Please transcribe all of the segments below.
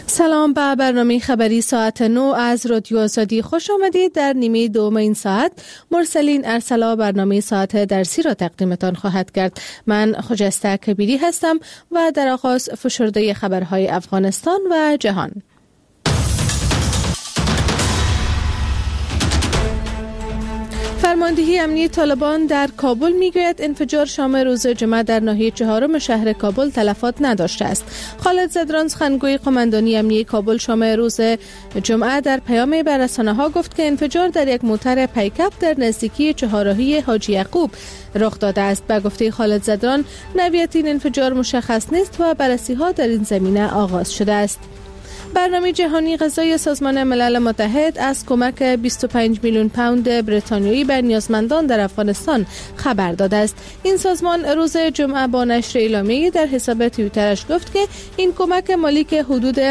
سلام به برنامه خبری ساعت 9 از رادیو آزادی خوش آمدید. در نیمه دوم این ساعت مرسلین ارسلا برنامه ساعت درسی را تقدیمتان خواهد کرد. من خجسته کبیری هستم و در آغاز فشرده خبرهای افغانستان و جهان. فرماندهی امنی طالبان در کابل میگوید انفجار شام روز جمعه در ناحیه چهارم شهر کابل تلفات نداشته است. خالد زدران سخنگوی قماندانی امنیه کابل شام روز جمعه در پیامی به رسانه‌ها گفت که انفجار در یک موتر پیکاپ در نزدیکی چهارراهی حاجی یعقوب رخ داده است. به گفته خالد زدران نوعیت این انفجار مشخص نیست و بررسی‌ها در این زمینه آغاز شده است. برنامه جهانی غذایی سازمان ملل متحد از کمک 25 میلیون پوند بریتانیایی به نیازمندان در افغانستان خبر داده است. این سازمان روز جمعه با نشر اعلامیه‌ای در حساب توییترش گفت که این کمک مالی که حدود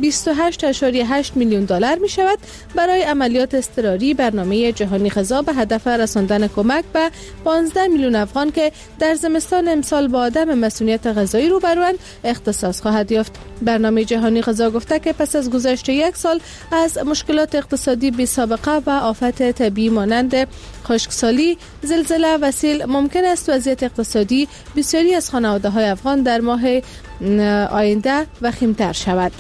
28.8 میلیون دلار می شود برای عملیات اضطراری برنامه جهانی غذا به هدف رساندن کمک به 15 میلیون افغان که در زمستان امسال با عدم مسئولیت غذایی روبروند اختصاص خواهد یافت. برنامه جهانی غذا گفته که پس از گذشت یک سال از مشکلات اقتصادی بی سابقه و آفت طبیعی مانند خشکسالی، زلزله و سیل ممکن است وضعیت اقتصادی بسیاری از خانواده‌های افغان در ماه آینده وخیم‌تر شود.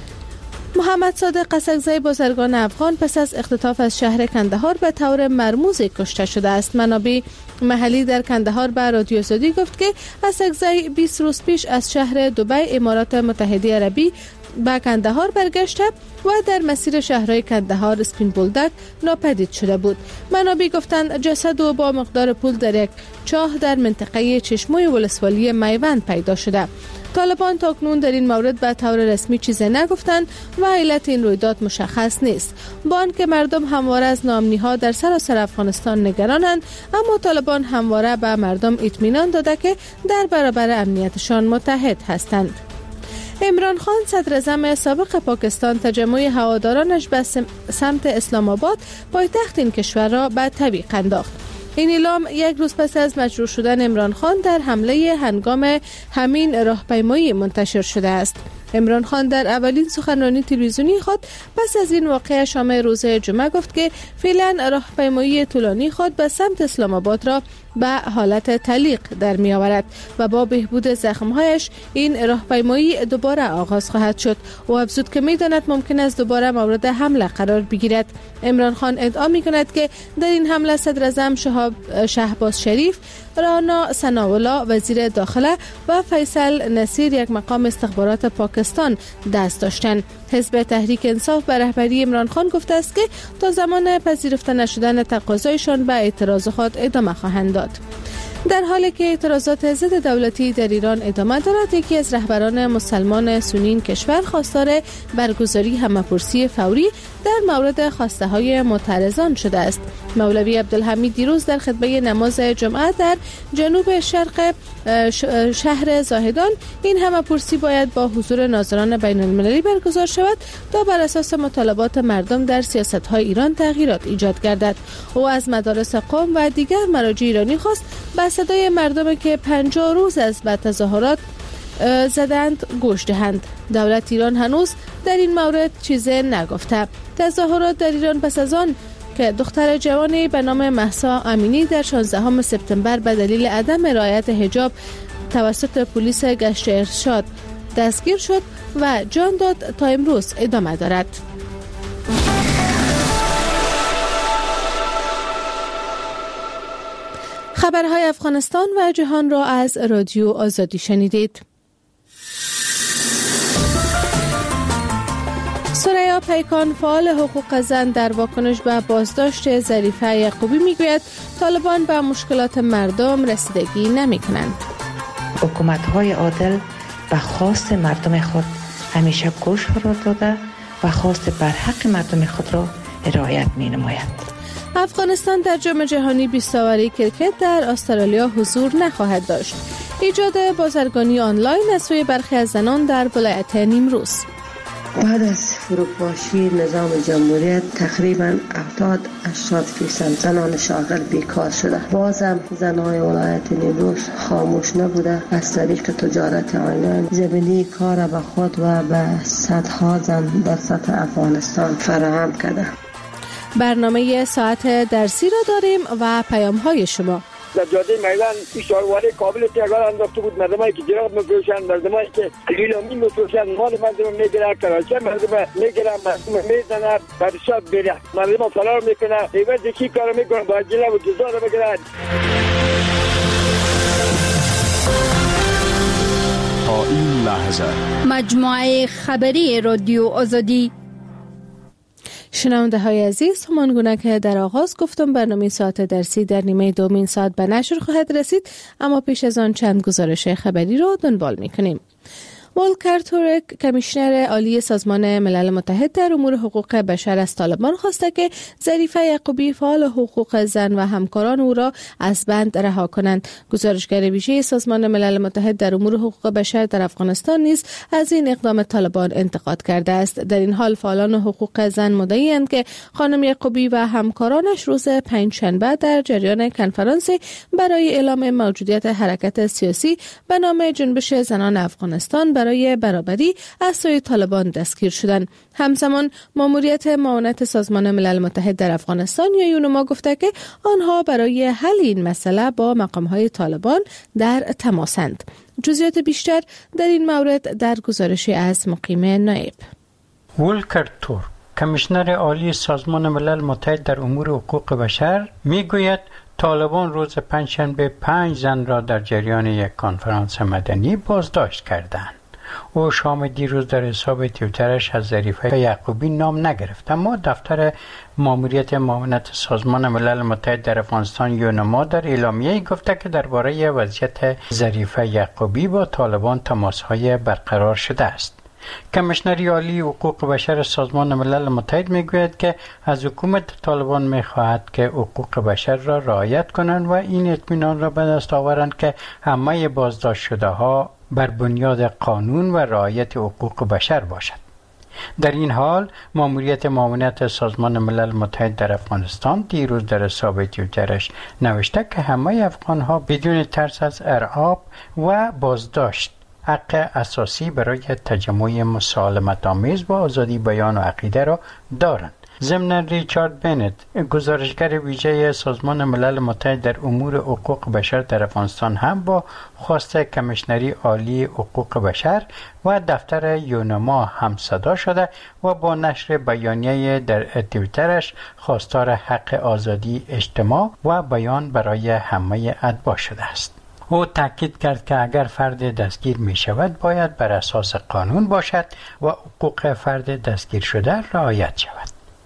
محمد صادق قسکزی بازرگان افغان پس از اختطاف از شهر کندهار به طور مرموز کشته شده است. منابع محلی در کندهار به رادیو آزادی گفت که قسکزی 20 روز پیش از شهر دبی امارات متحده عربی به کندهار برگشته و در مسیر شهرهای کندهار اسپین بولدک ناپدید شده بود. منابع گفتند جسد او با مقدار پول در یک چاه در منطقه چشموی ولسوالی میوند پیدا شده. طالبان تاکنون در این مورد به طور رسمی چیزی نگفتند و علت این رویداد مشخص نیست. با آنکه مردم همواره از ناامنی‌ها در سراسر افغانستان نگرانند، اما طالبان همواره به مردم اطمینان داده که در برابر امنیتشان متحد هستند. عمران خان صدر اعظم سابق پاکستان تجمع هوادارانش به سمت اسلام آباد پایتخت این کشور را به تعویق انداخت. این اعلام یک روز پس از مجروح شدن عمران خان در حمله هنگام همین راهپیمایی منتشر شده است. عمران خان در اولین سخنرانی تلویزیونی خود پس از این واقعه شام روز جمعه گفت که فعلا راهپیمایی طولانی خود به سمت اسلام آباد را به حالت تعلیق در می آورد و با بهبود زخم‌هایش این راهپیمایی دوباره آغاز خواهد شد. او افزود که می داند ممکن است دوباره مورد حمله قرار بگیرد. عمران خان ادعا می کند که در این حمله صدر اعظم شهباز شریف، رانا ثناءالله وزیر داخله و فیصل نصیر یک مقام استخبارات پاکستان دست داشتند. حزب تحریک انصاف به رهبری عمران خان گفته است که تا زمان پذیرفته نشدن تقاضایشان به اعتراض خود ادامه خواهند داد. در حالی که اعتراضات ضد دولتی در ایران ادامه دارد، یکی از رهبران مسلمان سنی این کشور خواستار برگزاری همه‌پرسی فوری در مورد خواسته های معترضان شده است. مولوی عبدالحمید دیروز در خطبه نماز جمعه در جنوب شرق شهر زاهدان این همه‌پرسی باید با حضور ناظران بین المللی برگزار شود تا بر اساس مطالبات مردم در سیاست‌های ایران تغییرات ایجاد گردد. او از مدارس قم و دیگر مراجع ایرانی خواست به صدای مردم که 50 روز از بعد تظاهرات زدند گوش دهند. دولت ایران هنوز در این مورد چیزی نگفته. تظاهرات در ایران پس از آن که دختر جوانی به نام مهسا امینی در 16 سپتامبر به دلیل عدم رعایت حجاب توسط پلیس گشت ارشاد دستگیر شد و جان داد تا امروز ادامه دارد. خبرهای افغانستان و جهان را از رادیو آزادی شنیدید. سریا پیکان فعال حقوق زن در واکنش به بازداشت ظریفه یعقوبی میگوید طالبان به مشکلات مردم رسیدگی نمی کنند. حکومت‌های عادل به خواست مردم خود همیشه گوش فرا داده و خواست بر حق مردم خود را رعایت می نماید. افغانستان در جام جهانی 20 اوری کرکت در استرالیا حضور نخواهد داشت. ایجاد بازرگانی آنلاین از سوی برخی از زنان در ولایت نیمروز. بعد از فروپاشی نظام جمهوریت تقریبا 70-80% زنان شاغل بیکار شده. بازم زنان ولایت نیمروز خاموش نبوده. از طریق تجارت آنلاین زمینی کار به خود و به صدها زن در سطح افغانستان فراهم کرده. برنامه ساعت درسی را داریم و پیام های شما. در جاده میدان اشاره‌واره کابل تیگار انداخته بود. مردمایی که جراب می‌فروشند، مردمایی که لیلامی می‌فروشند، مال مردم می‌گیرند، کراچه مردم می‌گیرند، مردم می‌زنند، برشاد بیره. مردم فرار می‌کنند. عوض کی کارو می‌کنند؟ با جلب و جزا رو می‌گیرند. تا این لحظه مجموعه خبری رادیو آزادی. شنونده های عزیز، همانگونه که در آغاز گفتم برنامه ساعت درسی در نیمه دومین ساعت به نشر خواهد رسید، اما پیش از آن چند گزارش خبری رو دنبال میکنیم. ولکر تورک، کمیشنر عالی سازمان ملل متحد در امور حقوق بشر از طالبان خواسته که ظریفه یعقوبی فعال حقوق زن و همکاران او را از بند رها کنند. گزارشگر ویژه سازمان ملل متحد در امور حقوق بشر در افغانستان نیز از این اقدام طالبان انتقاد کرده است. در این حال فعالان حقوق زن مدعی‌اند که خانم یعقوبی و همکارانش روز پنجشنبه در جریان کنفرانسی برای اعلام موجودیت حرکت سیاسی به نام جنبش زنان افغانستان برای برابری از سوی طالبان دستگیر شدند. همزمان ماموریت معاونت سازمان ملل متحد در افغانستان یا یونما گفته که آنها برای حل این مسئله با مقام‌های طالبان در تماسند. جزئیات بیشتر در این مورد در گزارشی از مقیم نایب. ولکر تورک، کمیشنر عالی سازمان ملل متحد در امور حقوق بشر میگوید طالبان روز پنجشنبه 5 زن را در جریان یک کنفرانس مدنی بازداشت کردند. او شام دیروز در حساب توییترش از ظریفه یعقوبی نام نگرفت، اما دفتر ماموریت معاونت سازمان ملل متحد در افغانستان یونما در اعلامیه‌ای گفته که درباره وضعیت ظریفه یعقوبی با طالبان تماس‌های برقرار شده است. کمیشنر عالی حقوق بشر سازمان ملل متحد میگوید که از حکومت طالبان میخواهد که حقوق بشر را رعایت کنند و این اطمینان را به دست آورند که همه بازداشت شده ها بر بنیاد قانون و رعایت حقوق بشر باشد. در این حال ماموریت معاونت سازمان ملل متحد در افغانستان دیروز در حساب توییترش نوشته که همه افغان‌ها بدون ترس از ارعاب و بازداشت حق اساسی برای تجمع مسالمت‌آمیز با آزادی بیان و عقیده را دارند. ضمن ریچارد بنت، گزارشگر ویژه سازمان ملل متحد در امور حقوق بشر در افغانستان هم با خواست کمیشنری عالی حقوق بشر و دفتر یونما هم صدا شده و با نشر بیانیه در توییترش خواستار حق آزادی اجتماع و بیان برای همه اتباع شده است. او تاکید کرد که اگر فرد دستگیر می شود باید بر اساس قانون باشد و حقوق فرد دستگیر شده رعایت شود.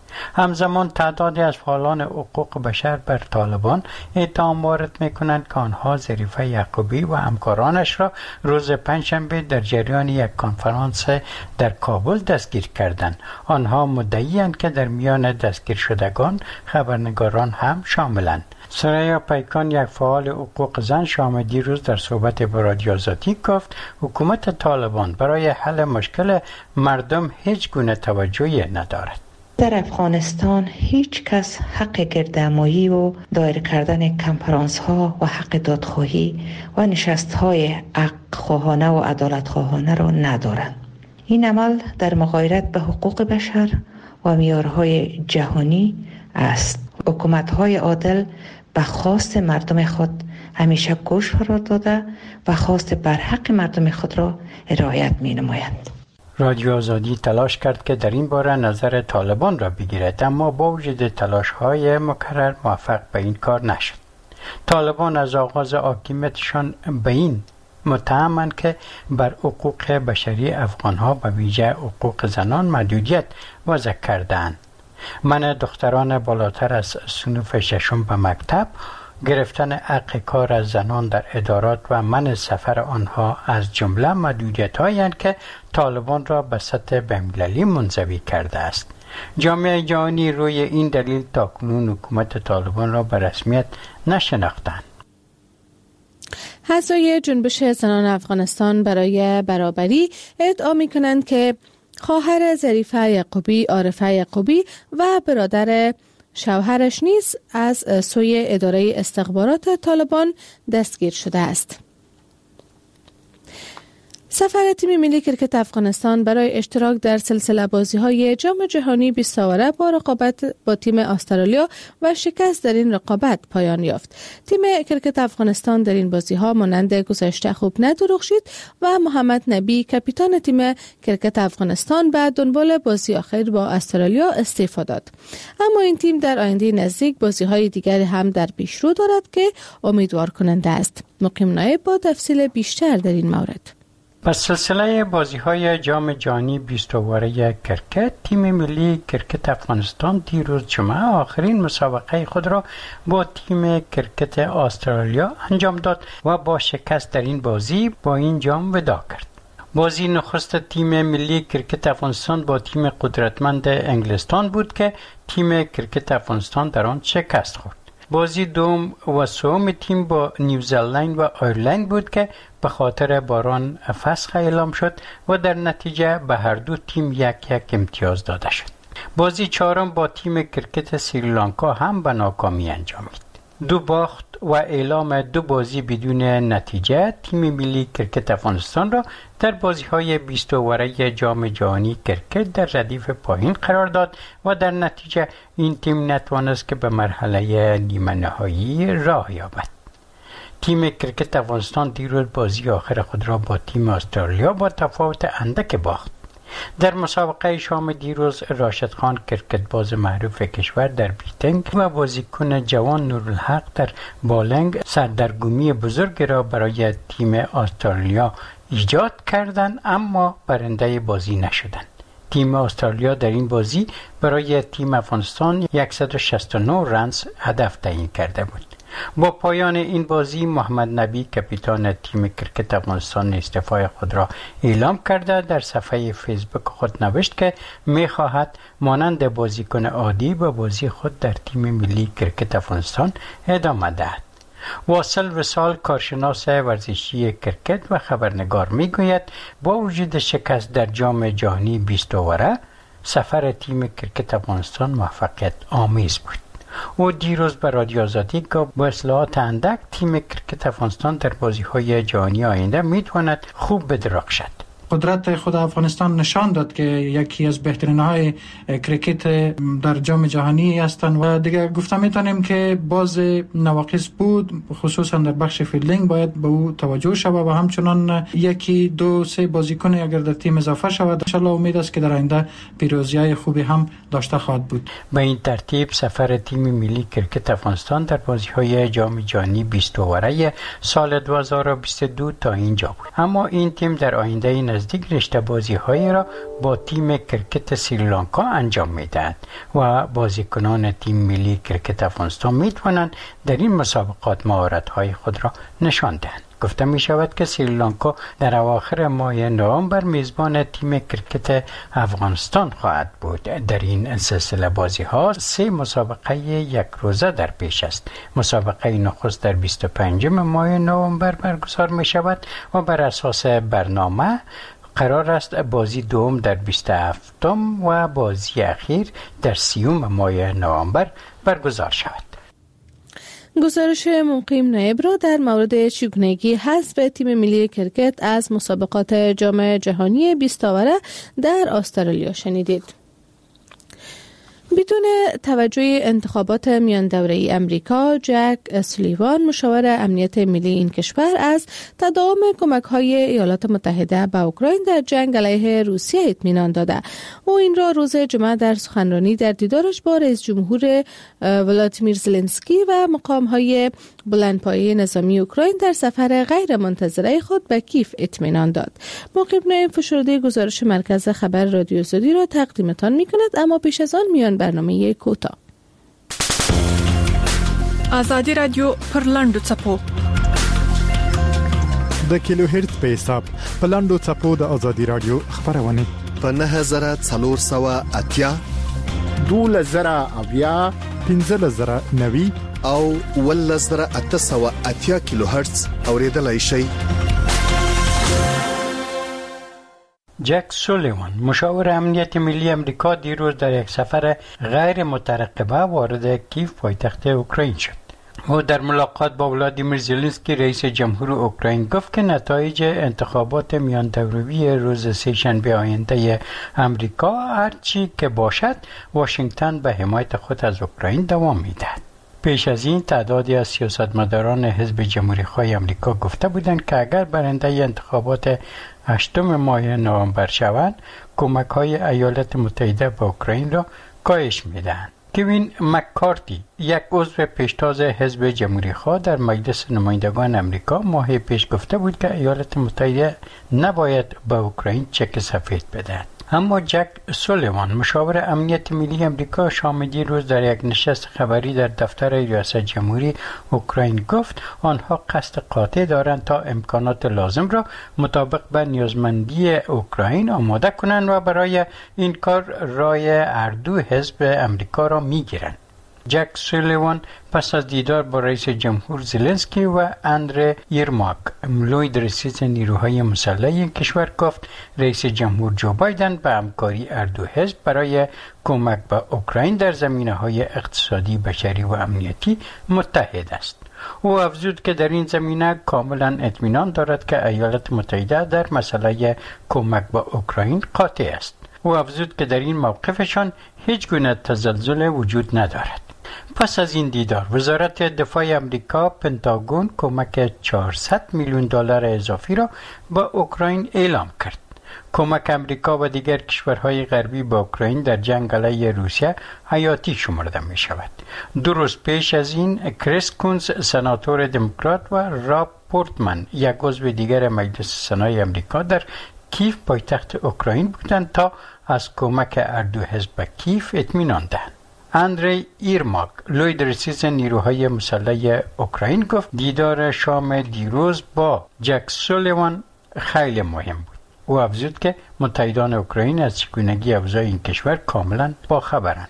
همزمان تعدادی از فعالان حقوق بشر بر طالبان اتهام وارد می‌کنند که آنها ظریفه یعقوبی و همکارانش را روز پنجشنبه در جریان یک کنفرانس در کابل دستگیر کردند. آنها مدعی‌اند که در میان دستگیر شدگان خبرنگاران هم شاملند. سریا پیکان، یک فعال حقوق زن، شام دیروز در صحبت با رادیو آزادی گفت حکومت طالبان برای حل مشکل مردم هیچ گونه توجهی ندارد. در افغانستان هیچ کس حق گردهمایی و دایر کردن کنفرانس ها و حق دادخواهی و نشست های حق خواهانه و عدالت خواهانه را ندارند. این عمل در مغایرت به حقوق بشر و معیارهای جهانی است. حکومت های عادل به خواست مردم خود همیشه گوش فرا داده و خواست برحق مردم خود را رعایت می نمایند. رادیو آزادی تلاش کرد که در این باره نظر طالبان را بگیرد، اما با وجود تلاش‌های مکرر موفق به این کار نشد. طالبان از آغاز حاکمیتشان به این متهمند که بر حقوق بشری افغان‌ها و ویژه حقوق زنان محدودیت وضع کردند. من دختران بالاتر از صنف ششم به مکتب، گرفتن حق کار از زنان در ادارات و منع سفر آنها از جمله محدودیت‌هایی هستند که طالبان را به سطح بین‌المللی منزوی کرده است. جامعه جهانی روی این دلیل تاکنون حکومت طالبان را به رسمیت نشناختند. اعضای جنبش زنان افغانستان برای برابری ادعا می‌کنند که خواهر ظریفه یعقوبی عارفه یعقوبی و برادر شوهرش نیز از سوی اداره استخبارات طالبان دستگیر شده است. سفر تیم ملی کرکت افغانستان برای اشتراک در سلسله بازی‌های جام جهانی 20 اوره با رقابت با تیم استرالیا و شکست در این رقابت پایان یافت. تیم کرکت افغانستان در این بازی‌ها مانند گذشته خوب ندرخشید و محمد نبی کاپیتان تیم کرکت افغانستان به دنبال بازی آخر با استرالیا استعفا داد. اما این تیم در آینده نزدیک بازی‌های دیگری هم در پیشرو دارد که امیدوار کننده است. مقیم نایب با تفصیل بیشتر در این مورد. با سلسله بازی‌های جام جهانی 20 اوره کرکت، تیم ملی کرکت افغانستان دیروز جمعه آخرین مسابقه خود را با تیم کرکت استرالیا انجام داد و با شکست در این بازی با این جام وداع کرد. بازی نخست تیم ملی کرکت افغانستان با تیم قدرتمند انگلستان بود که تیم کرکت افغانستان در آن شکست خورد. بازی دوم و سوم تیم با نیوزلند و آیرلند بود که به خاطر باران فسخ اعلام شد و در نتیجه به هر دو تیم یک امتیاز داده شد. بازی چهارم با تیم کرکت سریلانکا هم به ناکامی انجامید. 2 باخت و اعلام 2 بازی بدون نتیجه تیم ملی کرکت افغانستان را در بازی‌های 20 اوره جام جهانی کرکت در ردیف پایین قرار داد و در نتیجه این تیم نتوانست که به مرحله نیمه نهایی راه یابد. تیم کرکت افغانستان دیروز بازی آخر خود را با تیم استرالیا با تفاوت اندک باخت. در مسابقه شام دیروز راشد خان کرکتباز معروف کشور در بیتنگ و بازیکن جوان نورالحق در بالنگ سردرگمی بزرگ را برای تیم استرالیا ایجاد کردند اما برنده بازی نشدند. تیم استرالیا در این بازی برای تیم افغانستان 169 رنز هدف تعیین کرده بود. با پایان این بازی محمد نبی کاپیتان تیم کرکت افغانستان استعفای خود را اعلام کرده در صفحه فیسبوک خود نوشت که می‌خواهد مانند بازیکن عادی به بازی خود در تیم ملی کرکت افغانستان ادامه دهد. واصل وصال کارشناس ورزشی کرکت و خبرنگار میگوید با وجود شکست در جام جهانی 20 اوره سفر تیم کرکت افغانستان موفقیت آمیز بود. او دیروز به رادیو آزادی گفت با اصلاحات اندک تیم کرکت افغانستان در بازی‌های جهانی آینده میتواند خوب بدرخشد. قدرت خود افغانستان نشان داد که یکی از بهترین های کرکت در جام جهانی هستند و دیگه گفته میتونیم که باز نواقص بود، خصوصا در بخش فیلدینگ باید به او توجه شود و همچنان 1-2-3 بازیکن اگر در تیم اضافه شود ان شاء الله امید است که در آینده پیروزی‌های خوبی هم داشته خواهد بود. به این ترتیب سفر تیم ملی کرکت افغانستان در بازی‌های جام جهانی 20 اوره سال 2022 تا اینجا بود. اما این تیم در آینده نزدیک رشته بازی‌های را با تیم کرکت سریلانکا انجام می‌دهد و بازیکنان تیم ملی کرکت افغانستان می‌توانند در این مسابقات مهارت‌های خود را نشان دهند. گفته می شود که سریلانکا در اواخر ماه نوامبر میزبان تیم کرکت افغانستان خواهد بود. در این سلسله بازی ها 3 مسابقه یک روزه در پیش است. مسابقه نخست در 25 ماه نوامبر برگزار می شود و بر اساس برنامه قرار است بازی دوم در 27 و بازی اخیر در 30 ماه نوامبر برگزار شود. گزارش مقیم نایب را در مورد چگونگی حذف تیم ملی کرکت از مسابقات جام جهانی 20 اوره در استرالیا شنیدید. بدون توجه انتخابات میان دوره امریکا، جک سولیوان مشاور امنیت ملی این کشور از تداوم کمک‌های ایالات متحده به اوکراین در جنگ علیه روسیه اطمینان داده. او این را روز جمعه در سخنرانی در دیدارش با رئیس جمهور ولادیمیر زلنسکی و مقام‌های بلندپایه نظامی اوکراین در سفر غیر منتظره خود به کیف اطمینان داد. مقیم نایب فشرده گزارش مرکز خبر رادیو آزادی را تقدیمتان می‌کند، اما پیش از آن میان برنامه کوتاه. آزادی رادیو پر لاندو چپو د کیلو هرتز په حساب په لاندو چپو د آزادی رادیو خبرونه په 9480 2000 1590 او 1880 کیلو هرتز اوریدلای شي. جک سولیوان مشاور امنیت ملی امریکا دیروز در یک سفر غیر مترقبه وارد کیف پایتخت اوکراین شد. او در ملاقات با ولادیمیر زلنسکی رئیس جمهور اوکراین گفت که نتایج انتخابات میان دوروی روز سه‌شنبه آینده امریکا هرچی که باشد واشنگتن به حمایت خود از اوکراین دوام می‌دهد. پیش از این تعدادی از سیاستمداران حزب جمهوری‌خواه امریکا گفته بودند که اگر برنده انتخابات 8 ماه نوامبر شوند کمک‌های ایالات متحده به اوکراین را کاهش می‌دهند. کوین مککارتی یک عضو پیشتاز حزب جمهوری‌خواه در مجلس نمایندگان امریکا ماه پیش گفته بود که ایالات متحده نباید به اوکراین چک سفید بدهد. اما جک سولیوان مشاور امنیت ملی امریکا شام دیروز در یک نشست خبری در دفتر ریاست جمهوری اوکراین گفت آنها قصد قاطع دارند تا امکانات لازم را مطابق به نیازمندی اوکراین آماده کنند و برای این کار رای هر دو حزب امریکا را میگیرند. جک سولیوان پس از دیدار با رئیس جمهور زلنسکی و اندری یرماک لوید رئیس نیروهای مسلح این کشور گفت رئیس جمهور جو بایدن به همکاری هر دو حزب برای کمک به اوکراین در زمینه‌های اقتصادی، بشری و امنیتی متحد است. او افزود که در این زمینه کاملا اطمینان دارد که ایالات متحده در مسئله کمک به اوکراین قاطع است. او افزود که در این موقفشان هیچ گونه تزلزل وجود ندارد. پس از این دیدار وزارت دفاع امریکا پنتاگون کمک 400 میلیون دلار اضافی را به اوکراین اعلام کرد. کمک امریکا و دیگر کشورهای غربی به اوکراین در جنگ علیه روسیه حیاتی شمرده می شود. 2 روز پیش از این کریس کونز سناتور دموکرات و راب پورتمن یک عضو دیگر مجلس سنای امریکا در کیف پایتخت اوکراین بودند تا از کمک هر دو حزب به کیف اطمینان دهند. اندری یرماک لوید رئیس نیروهای مسلح اوکراین گفت دیدار شام دیروز با جک سولیوان خیلی مهم بود. او افزود که متحدان اوکراین از چگونگی اوضاع این کشور کاملا باخبرند.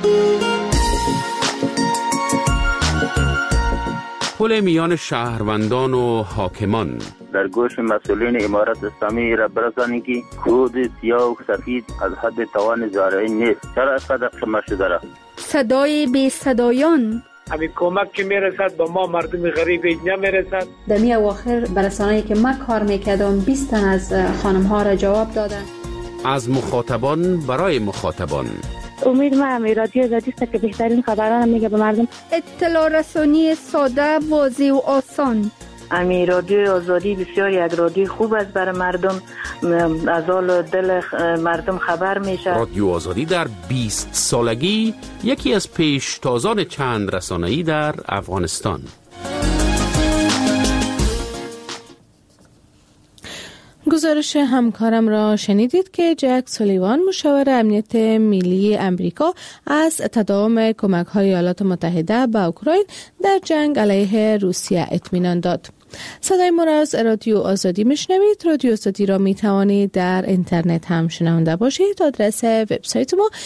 پل میان شهروندان و حاکمان در گوش مسئولین امارت اسلامی را برسانید که کود سیاه و سفید از حد توان زارعی نیست. چرا از قدر شما شده را؟ صدای بی صدایان همین کمک که میرسد به ما مردم غریب اینجا میرسد. در می اواخر برسانه‌ای که من کار میکردم 20 تن از خانم ها را جواب دادن. از مخاطبان برای مخاطبان امید ما رادیو آزادی است که بهترین خبران میگه به مردم. اطلاع رسانی ساده، واضح و آسان. امی رادیو آزادی بسیار یک رادیو خوب است برای مردم، از حال دل مردم خبر میشه. رادیو آزادی در 20 سالگی یکی از پیشتازان چند رسانه‌ای در افغانستان. گزارش همکارم را شنیدید که جک سولیوان مشاور امنیت ملی امریکا از تداوم کمک‌های ایالات متحده به اوکراین در جنگ علیه روسیه اطمینان داد. صدای ما را از رادیو آزادی میشنوید. رادیو آزادی را می توانید در اینترنت هم شنونده باشید. آدرس وبسایت ما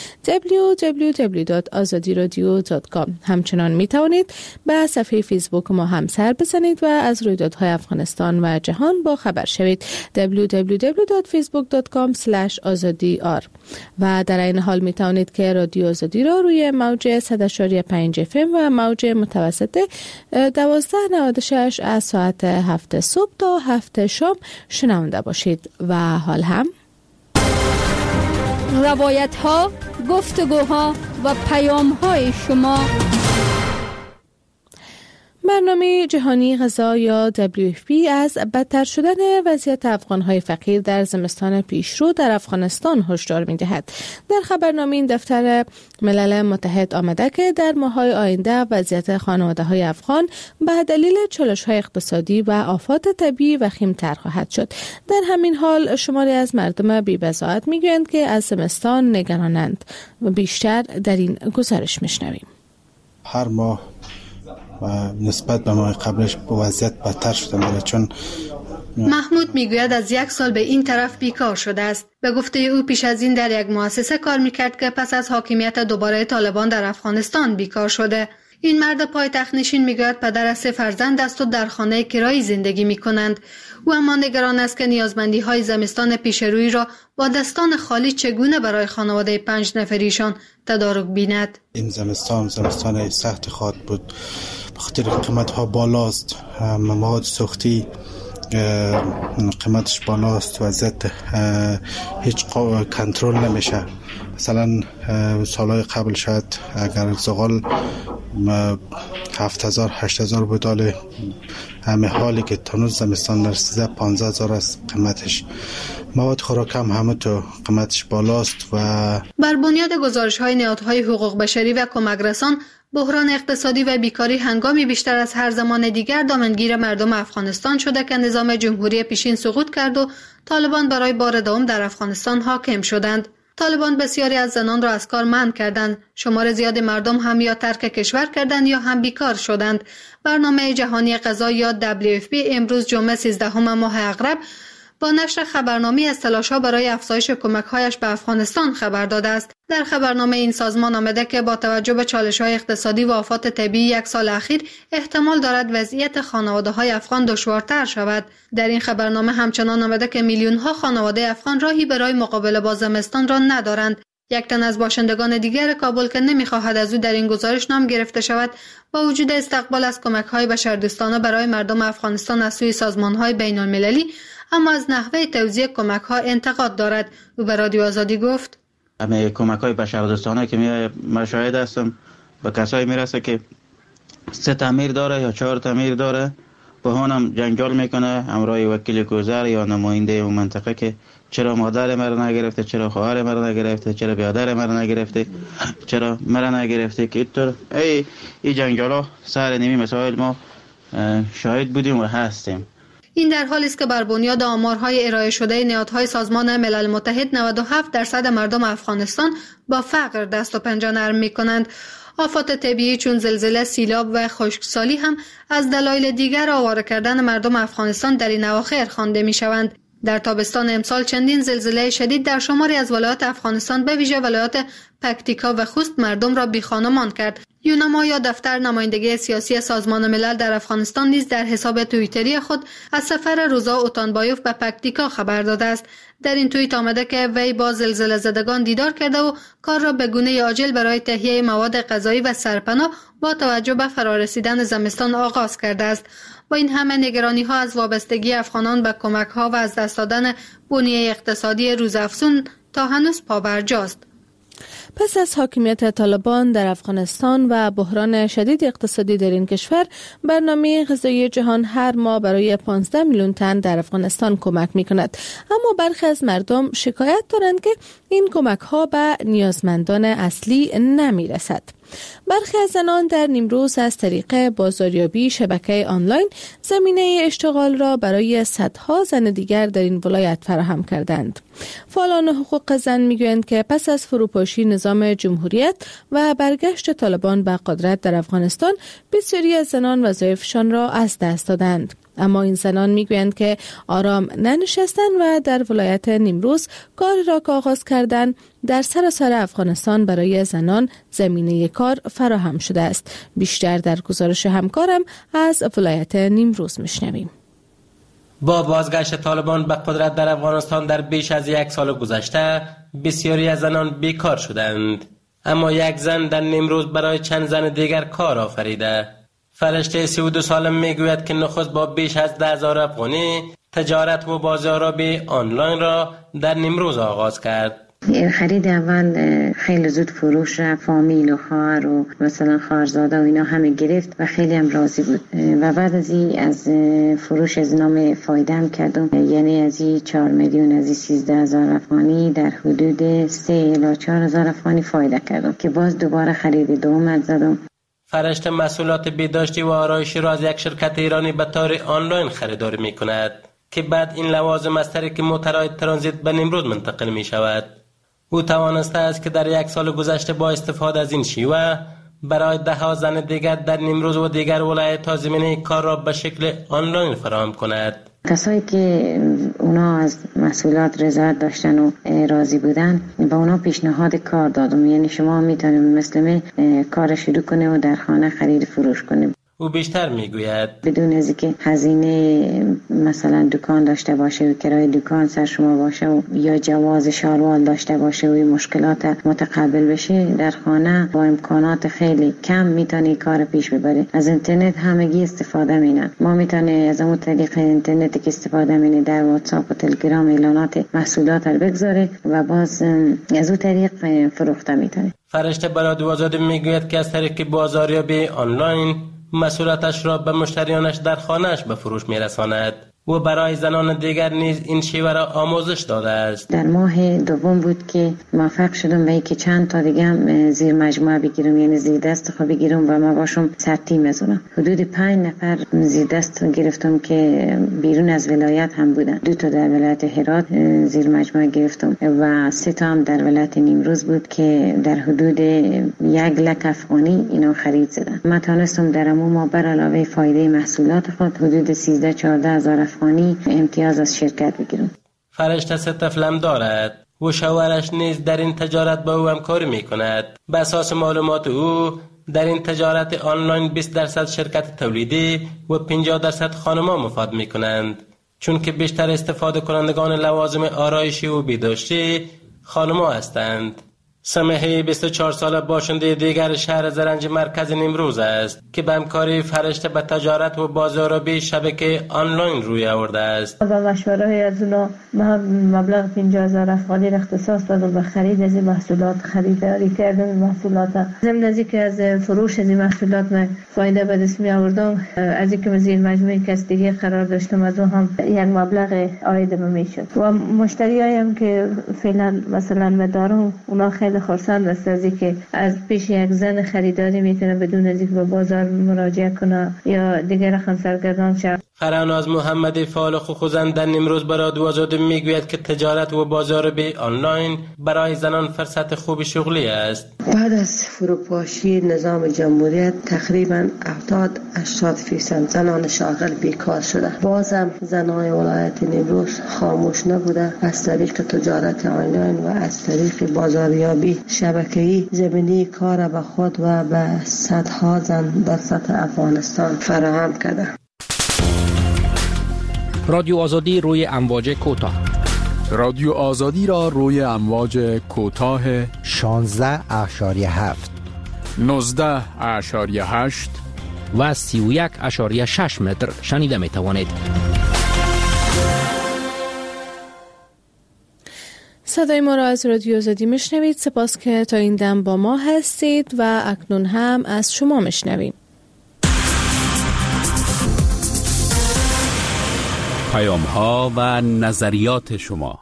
www.azadiradio.com. همچنان می توانید به صفحه فیسبوک ما هم سر بزنید و از رویدادهای افغانستان و جهان با خبر شوید. www.facebook.com/azadiyar. و در این حال می توانید که رادیو آزادی را روی موج 100.5 FM و موج متوسط 1296 از ساعت 7 صبح تا 7 شام شنونده باشید. و حال هم روایت ها، گفتگوها و پیام های شما. برنامه جهانی غذا یا WFP از بدتر شدن وضعیت افغان‌های فقیر در زمستان پیشرو در افغانستان هشدار می‌دهد. در خبرنامه این دفتر ملل متحد آمده که در ماه‌های آینده وضعیت خانواده‌های افغان به دلیل چالش‌های اقتصادی و آفات طبیعی وخیم‌تر خواهد شد. در همین حال شماری از مردم بی‌بضاعت می‌گویند که از زمستان نگرانند. و بیشتر در این گزارش می‌شنویم. هر ماه و نسبت به ماه قبلش وضعیت بدتر شده، چون محمود میگوید از 1 سال به این طرف بیکار شده است. به گفته او پیش از این در یک مؤسسه کار میکرد که پس از حاکمیت دوباره طالبان در افغانستان بیکار شده. این مرد پایتخت نشین میگوید پدر از 3 فرزند است و در خانه کرایی زندگی میکنند. او اما نگران است که نیازمندی های زمستان پیشروی را با دستان خالی چگونه برای خانواده 5 نفریشان تدارک بیند. این زمستان سخت خواهد بود، بخاطر قیمت ها بالاست، مواد سوختی قیمتش بالاست، وضعیت هیچ کنترل نمیشه. مثلا سالهای قبل شاید اگر زغال 7000 8000 بود، همه حالی که تنوز زمستان رسیده 15000 است قیمتش. مواد خوراک هم همه تو قیمتش بالاست. و بر بنیاد گزارش‌های نهادهای حقوق بشری و کمک رسان، بحران اقتصادی و بیکاری هنگامی بیشتر از هر زمان دیگر دامنگیر مردم افغانستان شده که نظام جمهوری پیشین سقوط کرد و طالبان برای بار دوم در افغانستان حاکم شدند. طالبان بسیاری از زنان را از کار منع کردند. شمار زیاد مردم هم یا ترک کشور کردند یا هم بیکار شدند. برنامه جهانی غذا یا WFP امروز جمعه 13 ماه اغرب با نشر خبرنامه از تلاش‌ها برای افزایش کمک‌هایش به افغانستان خبر داده است. در خبرنامه این سازمان آمده که با توجه به چالش‌های اقتصادی و آفات طبیعی 1 سال اخیر احتمال دارد وضعیت خانواده‌های افغان دشوارتر شود. در این خبرنامه همچنان آمده که میلیون‌ها خانواده افغان راهی برای مقابله با زمستان را ندارند. یک تن از باشندگان دیگر کابل که نمی‌خواهد از او در این گزارش نام گرفته شود، با وجود استقبال از کمک‌های بشردوستانه برای مردم افغانستان از سوی سازمان‌های بین‌المللی، اما از نحوه توزیع کمک‌ها انتقاد دارد. او به رادیو آزادی گفت: همه کمک‌های بشردوستانه که مشاهده هستم به کسایی میرسه که 3 تعمیر داره یا 4 تعمیر داره، با اونم جنجال میکنه همراه وکیل گذر یا نماینده اون منطقه که چرا مادر مرا نگرفته، چرا خواهر مرا نگرفته، چرا برادر مرا نگرفته، چرا مرا نگرفته. که اینطور این جنجالا سر نیمی مسائل ما شاهد بودیم و هستیم. این در حالی است که بر بنیاد آمارهای ارائه شده نهادهای سازمان ملل متحد 97% مردم افغانستان با فقر دست و پنجه نرم می‌کنند. آفات طبیعی چون زلزله، سیلاب و خشکسالی هم از دلایل دیگر آواره کردن مردم افغانستان در این اواخر خوانده می‌شوند. در تابستان امسال چندین زلزله شدید در شماری از ولایات افغانستان به ویژه ولایات پکتیکا و خوست مردم را بی‌خانمان کرد. یونما یا دفتر نمایندگی سیاسی سازمان ملل در افغانستان نیز در حساب توییتری خود از سفر روزا اوتانبایوف به پکتیکا خبر داده است. در این توییت آمده که وی با زلزله زدگان دیدار کرده و کار را به گونه عاجل برای تهیه مواد غذایی و سرپناه با توجه به فرارسیدن زمستان آغاز کرده است. با این همه نگرانی‌ها از وابستگی افغانان به کمک‌ها و از دست دادن بنیه اقتصادی روزافزون تا هنوز پابرجاست. پس از حاکمیت طالبان در افغانستان و بحران شدید اقتصادی در این کشور، برنامه غذایی جهان هر ماه برای 15 میلیون تن در افغانستان کمک می‌کند. اما برخی از مردم شکایت دارند که این کمک‌ها به نیازمندان اصلی نمی‌رسد. برخی از زنان در نیمروز از طریق بازاریابی شبکه آنلاین زمینه اشتغال را برای صدها زن دیگر در این ولایت فراهم کردند. فعالان حقوق زن میگویند که پس از فروپاشی نظام جمهوریت و برگشت طالبان به قدرت در افغانستان، بسیاری از زنان وظایفشان را از دست دادند. اما این زنان میگویند که آرام ننشستند و در ولایت نیمروز کار را که آغاز کردند در سراسر افغانستان برای زنان زمینه کار فراهم شده است. بیشتر در گزارش همکارم از ولایت نیمروز میشنویم. با بازگشت طالبان به قدرت در افغانستان در بیش از 1 سال گذشته، بسیاری از زنان بیکار شدند. اما یک زن در نیمروز برای چند زن دیگر کار آفریده. فرشته 32 ساله میگوید که نخست با بیش از 10,000 افغانی تجارت و بازاریابی آنلاین را در نیمروز آغاز کرد. خرید اول خیلی زود فروش رفت، فامیل و خواهر و مثلا خواهرزاده و اینا همه گرفت و خیلی هم راضی بود. و بعد از این از فروش از نام فایده هم کردم، یعنی از این 4 میلیون از این 13,000 افغانی در حدود 3 الی 4,000 افغانی فایده کردم که باز دوباره خرید دوم زدم. فرشته مسئولات بهداشتی و آرایشی را از یک شرکت ایرانی به طور آنلاین خریداری می کند که بعد این لوازم از طریق موترهای ترانزیت به نیمروز منتقل می شود. او توانسته است که در 1 سال گذشته با استفاده از این شیوه برای 10 زن دیگر در نیمروز و دیگر ولایت‌ها زمینه کار را به شکل آنلاین فراهم کند. کسایی که اونا از محصولات رضایت داشتن و راضی بودن با اونا پیشنهاد کار دادم، یعنی شما میتونید مثل کار شروع کنه و در خانه خرید فروش کنه. او بیشتر میگوید بدون از اینکه هزینه مثلا دکان داشته باشه و کرایه دکان سر شما باشه و یا جواز شاروال داشته باشه و این مشکلات متقابل بشه، در خانه با امکانات خیلی کم میتونی کار پیش ببری. از اینترنت همگی استفاده مینن، ما میتونی از اون طریق اینترنتی که استفاده مینی در واتساپ و تلگرام اعلانات محصولات رو بگذاره و باز از اون طریق فروخته میتونی. فرشته برادو آزادی میگوید که از طریق بازاریابی آنلاین محصولاتش را به مشتریانش در خانه‌اش به فروش میرساند و برای زنان دیگر نیز این شیوه را آموزش داده است. در ماه دوم بود که موفق شدم به اینکه چند تا دیگه هم زیر مجموعه بگیرم، یعنی زیر دست خود بگیرم و ما باشم سرتیم بزنم. حدود 5 نفر زیر دست گرفتم که بیرون از ولایت هم بودن. 2 تا در ولایت هرات زیر مجموعه گرفتم و 3 تا هم در ولایت نیمروز بود که در حدود 1 لک افغانی اینا خرید زدن. من تونستم در ما بر علاوه فایده محصولات خود حدود 13-14 هزار افغانی امتیاز از شرکت بگیرم. فرشته 3 طفل دارد و شوهرش نیز در این تجارت با او همکاری میکند. به اساس معلومات او در این تجارت آنلاین 20% شرکت تولیدی و 50% خانم‌ها مفاد میکنند، چون که بیشتر استفاده کنندگان لوازم آرایشی و بهداشتی خانم‌ها هستند. سمیحه 24 ساله باشنده دیگر شهر زرنج مرکز نیمروز است که به همکاری فرشته به تجارت و بازاریابی شبکه آنلاین روی آورده است. با مشوره از اونا مبلغ 50,000 افغانی اختصاص دادم به خرید از این محصولات، خریداری کردم این محصولات. ضمن از اینکه از فروش از این محصولات من فایده به دست می آوردم، از اینکه من زیر مجموعه کسبی قرار داشتم از اون هم یک مبلغ عاید من میشد و مشتریایم که فعلا مثلا دارم اونا خیلی خرسند است از اینکه از پیش یک زن خریداری میتونه بدون از اینکه به بازار مراجعه کنه یا دیگر رقم سرگردان شد. فراناز محمدی فعال خوزند در نیمروز برای آزادی میگوید که تجارت و بازاریابی آنلاین برای زنان فرصت خوب شغلی است. بعد از فروپاشی نظام جمهوریت تقریبا 70-80% زنان شاغل بیکار شده. بازم زنان ولایت نیمروز خاموش نبوده. از طریق تجارت آنلاین و از طریق بازاریابی شبکه‌ای زمینه کار به خود و به صدها زن در سطح افغانستان فراهم کرده. رادیو آزادی روی امواج کوتاه. رادیو آزادی را روی امواج کوتاه 16.7 19.8 و 31.6 متر شنیده می توانید. صدای ما را از رادیو آزادی میشنوید. سپاس که تا این دم با ما هستید و اکنون هم از شما میشنویم. پیام ها و نظریات شما.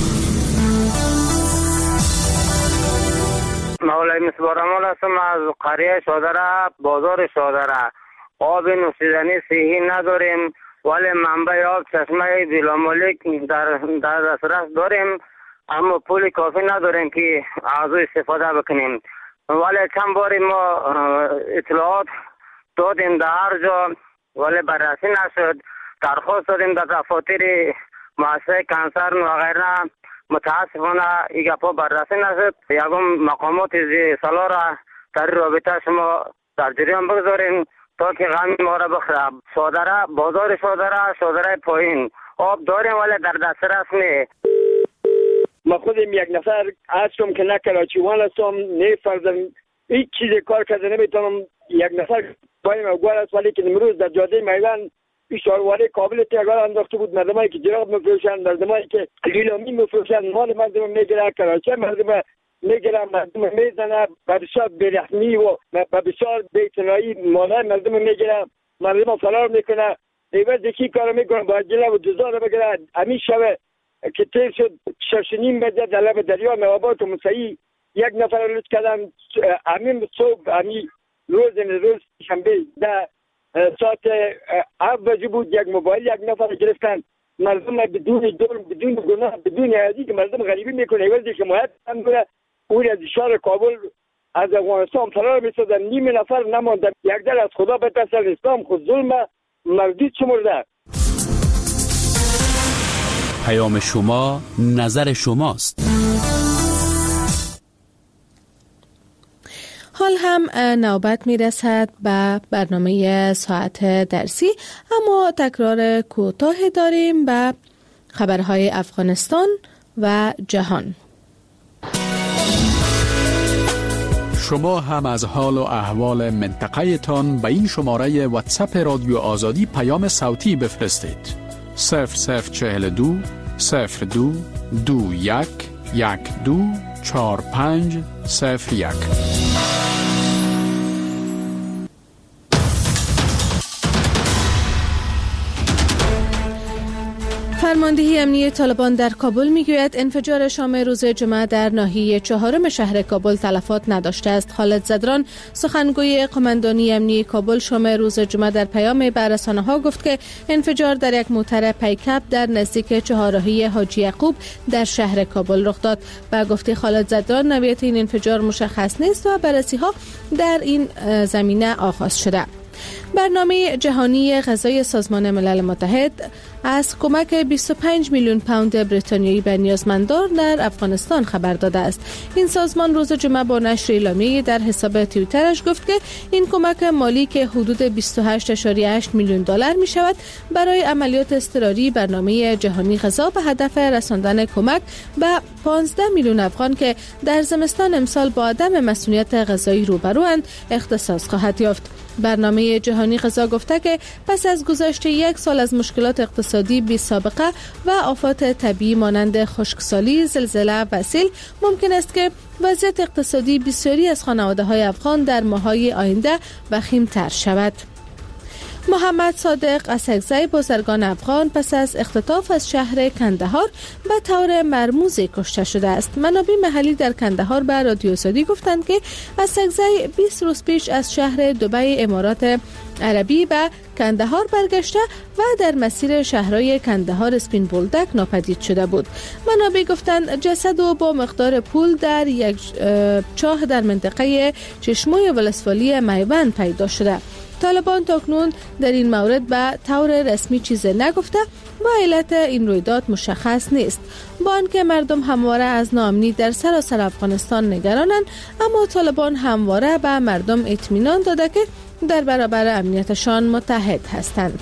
مولای مصباح هستم از قریه شادره، بازار شادره. آب نوشیدنی صحی نداریم ولی منبع آب چشمه بلامالک در دسترس داریم، اما پول کافی نداریم که از او استفاده بکنیم. ولی چند باری ما اطلاعات دادیم در هر جا ولی بررسی نشد. درخواست دادیم در دفاتر مؤسسه کنسرن و غیره، متاسفانه این گپا بررسی نشد. یکم مقامات سالا را در رابطه شما در جریان بگذارین تا که غم ما را بخوره. شادره، بازار شادره پایین آب داریم ولی در دسترس نیست. ما خودم یک نفر هستم که نه کلاچیوان هستم، نه فرزم هیچ چیز کار کرده نمیتونم. یک نفر بایم اوگوار است ولی که امروز در جاده میدان اشارواره کابل تیگار انداخته بود. مردمایی که جراب میفروشن، مردمایی که لیلامی میفروشن، مال مردم میگیره، کراچه مردم میگیره، مردم میزنه، بسیار برحمی و بسیار بی‌اعتنایی مالای مردم میگیره، مردم فرار میکنه. ایوه دکی کار میکنه با جلو و دوزار بگیره. همین شب که تیر شد 6:30 بجه در لب دریا نوابات و مسیحی یک نفر لوت کردن. همین صبح همین روز شنبه ده ساعت 7 بجه بود یک موبایل یک نفر گرفتن. مردم بدون جرم، بدون گناه، بدون عادی که مردم غریبی میکنه ایوازی حمایت کنه. اون از شهر کابل از افغانستان فرار میشدن. نیم نفر نماندن. یک در از خدا بترسن. اسلام خود ظلم مردود شمرده. پیام شما نظر شماست. حال هم نوبت میرسد به برنامه ساعت درسی، اما تکرار کوتاه داریم به خبرهای افغانستان و جهان. شما هم از حال و احوال منطقه تان به این شماره واتساپ رادیو آزادی پیام صوتی بفرستید. 0042 02 21 12 45 01. فرماندهی امنیتی طالبان در کابل میگوید انفجار شام روز جمعه در ناحیه 4 شهر کابل تلفات نداشته است. خالد زدران سخنگوی قماندانی امنیتی کابل شام روز جمعه در پیام به رسانه‌ها گفت که انفجار در یک موتر پیکاپ در نزدیک چهارراهی حاجی یعقوب در شهر کابل رخ داد. با گفته خالد زدران نوعیت این انفجار مشخص نیست و بررسی‌ها در این زمینه آغاز شده. برنامه جهانی غذای سازمان ملل متحد از کمک 25 میلیون پوند بریتانیایی به نیازمندان در افغانستان خبر داده است. این سازمان روز جمعه با نشر اعلامیه‌ای در حساب توییترش گفت که این کمک مالی که حدود 28.8 میلیون دلار می شود برای عملیات اضطراری برنامه جهانی غذا به هدف رساندن کمک به 15 میلیون افغان که در زمستان امسال با عدم مسئولیت غذایی روبروند اختصاص خواهد یافت. برنامه جهانی غذا گفته که پس از گذشت یک سال از مشکلات اقتصادی بی سابقه و آفات طبیعی مانند خشکسالی، زلزله و سیل ممکن است که وضعیت اقتصادی بسیاری از خانواده‌های افغان در ماه‌های آینده وخیم‌تر شود. محمد صادق اسحق‌زی بازرگان افغان پس از اختطاف از شهر کندهار به طور مرموزی کشته شده است. منابع محلی در کندهار به رادیو آزادی گفتند که اسحق‌زی 20 روز پیش از شهر دبی امارات عربی به کندهار برگشته و در مسیر شهرهای کندهار اسپین بولدک ناپدید شده بود. منابع گفتند جسد او با مقدار پول در یک چاه در منطقه چشموی ولسوالی میوند پیدا شده. طالبان تاکنون در این مورد به طور رسمی چیزی نگفته و علت این رویداد مشخص نیست. با آنکه مردم همواره از ناامنی در سراسر افغانستان نگرانند، اما طالبان همواره به مردم اطمینان داده که در برابر امنیتشان متحد هستند.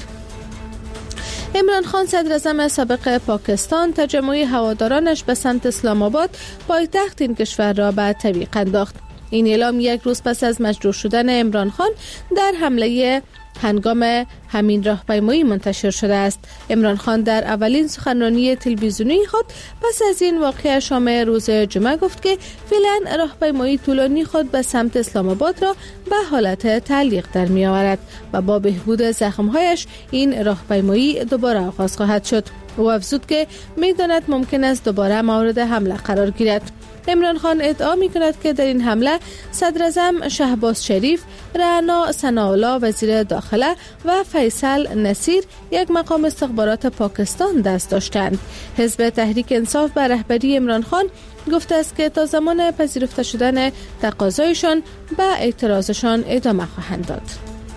عمران خان صدراعظم سابق پاکستان تجمع هوادارانش به سمت اسلام آباد پایتخت این کشور را به تعویق انداخت. این اعلام یک روز پس از مجروح شدن عمران خان در حمله هنگام همین راهپیمایی منتشر شده است. عمران خان در اولین سخنرانی تلویزیونی خود پس از این واقعه شام روز جمعه گفت که فعلا راهپیمایی طولانی خود به سمت اسلام آباد را به حالت تعلیق در می آورد و با بهبود زخم‌هایش این راهپیمایی دوباره آغاز خواهد شد. او افزود که می‌داند ممکن است دوباره مورد حمله قرار گیرد. عمران خان ادعا می کند که در این حمله صدراعظم شهباز شریف، رعنا ثناءالله وزیر داخله و فیصل نصیر یک مقام استخبارات پاکستان دست داشتند. حزب تحریک انصاف به رهبری عمران خان گفته است که تا زمان پذیرفته شدن تقاضایشان به اعتراضشان ادامه خواهند داد.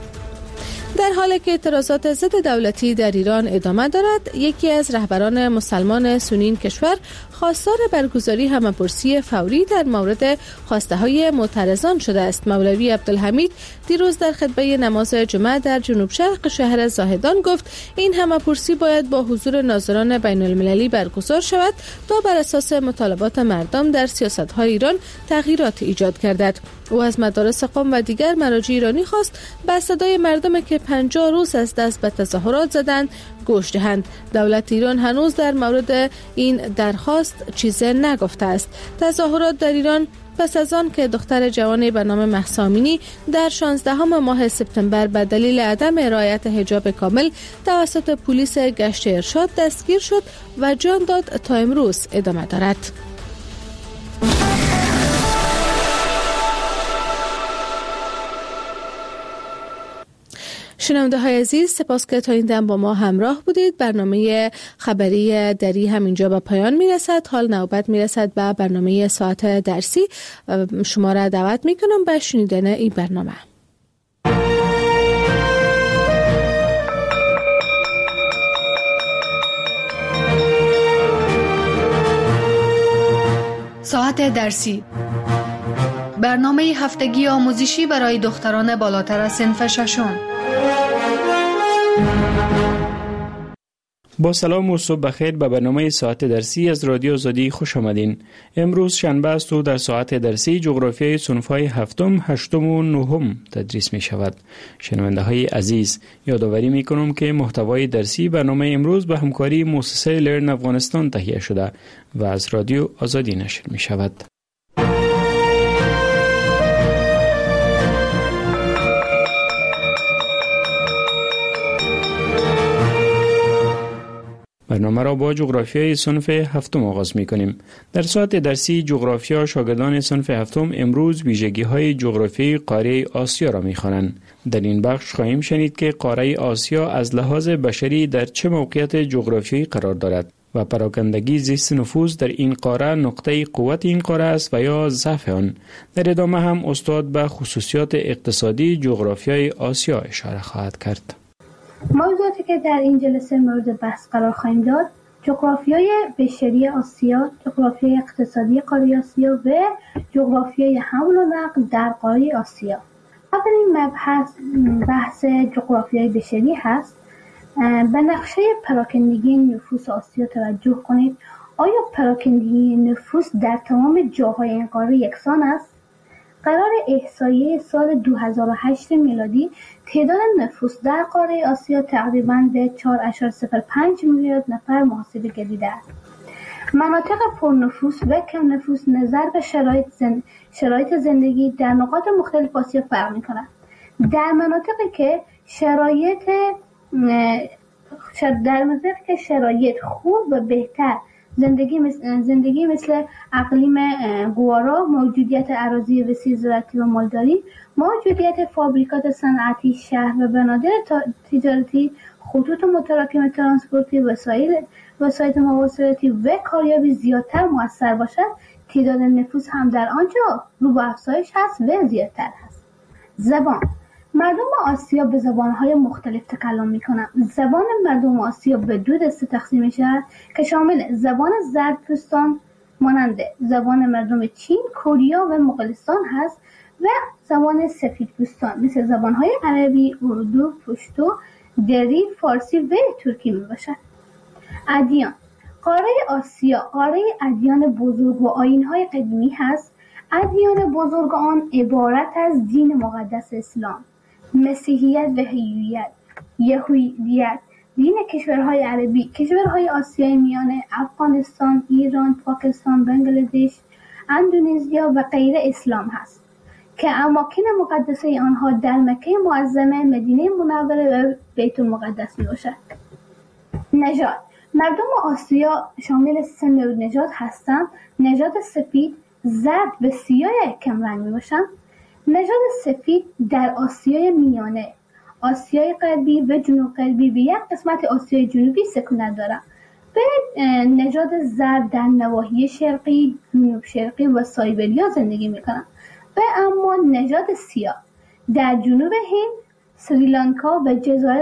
در حالی که اعتراضات ضد دولتی در ایران ادامه دارد، یکی از رهبران مسلمان سنی این کشور خواستار برگزاری همه‌پرسی فوری در مورد خواسته‌های معترضان شده است. مولوی عبدالحمید دیروز در خطبه نماز جمعه در جنوب شرق شهر زاهدان گفت این همه‌پرسی باید با حضور ناظران بین المللی برگزار شود تا بر اساس مطالبات مردم در سیاست‌های ایران تغییرات ایجاد گردد. او از مدارس قم و دیگر مراجع ایرانی خواست به صدای مردم که 50 روز از دست به تظاهرات زدند گوش دهند. دولت ایران هنوز در مورد این درخواست چیزی نگفته است. تظاهرات در ایران پس از آن که دختر جوانی به نام مهسا امینی در 16 ماه سپتامبر به دلیل عدم رعایت حجاب کامل توسط پلیس گشت ارشاد دستگیر شد و جان داد تا امروز ادامه دارد. شنونده های عزیز، سپاس که تا این دم با ما همراه بودید. برنامه خبری دری همینجا به پایان میرسد. حال نوبت میرسد به برنامه ساعت درسی. شما را دعوت میکنم به شنیدن این برنامه. ساعت درسی، برنامه هفتگی آموزشی برای دختران بالاتر از صنف ششم. با سلام و صبح بخیر به برنامه ساعت درسی از رادیو آزادی خوش آمدین. امروز شنبه است و در ساعت درسی جغرافیای صنف‌های هفتم، هشتم و نهم تدریس می شود. شنونده های عزیز، یادآوری می کنم که محتوای درسی برنامه امروز به همکاری مؤسسه لرن افغانستان تهیه شده و از رادیو آزادی نشر می شود. برنامه را با جغرافیای صنف هفتم آغاز می کنیم. در ساعت درسی جغرافیا شاگردان صنف هفتم امروز ویژگی‌های جغرافیایی قاره آسیا را می خوانند. در این بخش خواهیم شنید که قاره آسیا از لحاظ بشری در چه موقعیت جغرافیایی قرار دارد و پراکندگی زیست نفوذ در این قاره نقطه قوت این قاره است و یا ضعف آن. در ادامه هم استاد به خصوصیات اقتصادی جغرافیای آسیا اشاره خواهد کرد. موضوعاتی که در این جلسه مورد بحث قرار خواهیم داد: جغرافیای بشری آسیا، جغرافیای اقتصادی قاره آسیا و جغرافیای حمل و نقل در قاره آسیا. اولین مبحث بحث جغرافیای بشری هست. به نقشه پراکندگی نفوس آسیا توجه کنید. آیا پراکندگی نفوس در تمام جاهای این قاره یکسان است؟ قرار احصایه سال 2008 میلادی تعداد نفوس در قاره آسیا تقریباً به 4.05 میلیارد نفر محاسبه گردیده است. مناطق پرنفوس و کم نفوس نظر به شرایط زندگی در نقاط مختلف آسیا فرق می‌کنند. در مناطقی که شرایط خوب و بهتر زندگی مثل اقلیم گوارا، موجودیت اراضی وسیع زراعتی و مالداری، موجودیت فابریکات صنعتی، شهر و بنادر تجارتی، خطوط متراکم ترانسپورتی، وسایل مواصلاتی و کاریابی زیادتر مؤثر باشد، تعداد نفوس هم در آنجا رو به افزایش هست و زیادتر هست. زبان: مردم آسیا به زبانهای مختلف تکلم می‌کنند. زبان مردم آسیا به دو دسته تقسیم می‌شود که شامل زبان زردپوستان مانند زبان مردم چین، کره و مغولستان هست و زبان سفیدپوستان مثل زبانهای عربی، اردو، پشتو، دری، فارسی و ترکی میباشد. ادیان: قاره آسیا قاره ادیان بزرگ و آیین‌های قدیمی هست. ادیان بزرگ آن عبارت از دین مقدس اسلام، مسیحیت و یهودیت، دین کشورهای عربی، کشورهای آسیای میانه، افغانستان، ایران، پاکستان، بنگلادش، اندونزیا و غیره اسلام هست که اماکن مقدسه آنها در مکه معظمه، مدینه منوره و بیت المقدس می باشد. نژاد: مردم آسیا شامل سه نوع نژاد هستند. نژاد سفید، زرد و سیاه کم رنگ می باشند. نژاد سفید در آسیای میانه، آسیای غربی و جنوب غربی و یک قسمت آسیای جنوبی سکونت دارند و نژاد زرد در نواحی شرقی، جنوب شرقی و سایبریا زندگی میکنند و اما نژاد سیاه در جنوب هند، سریلانکا و جزایر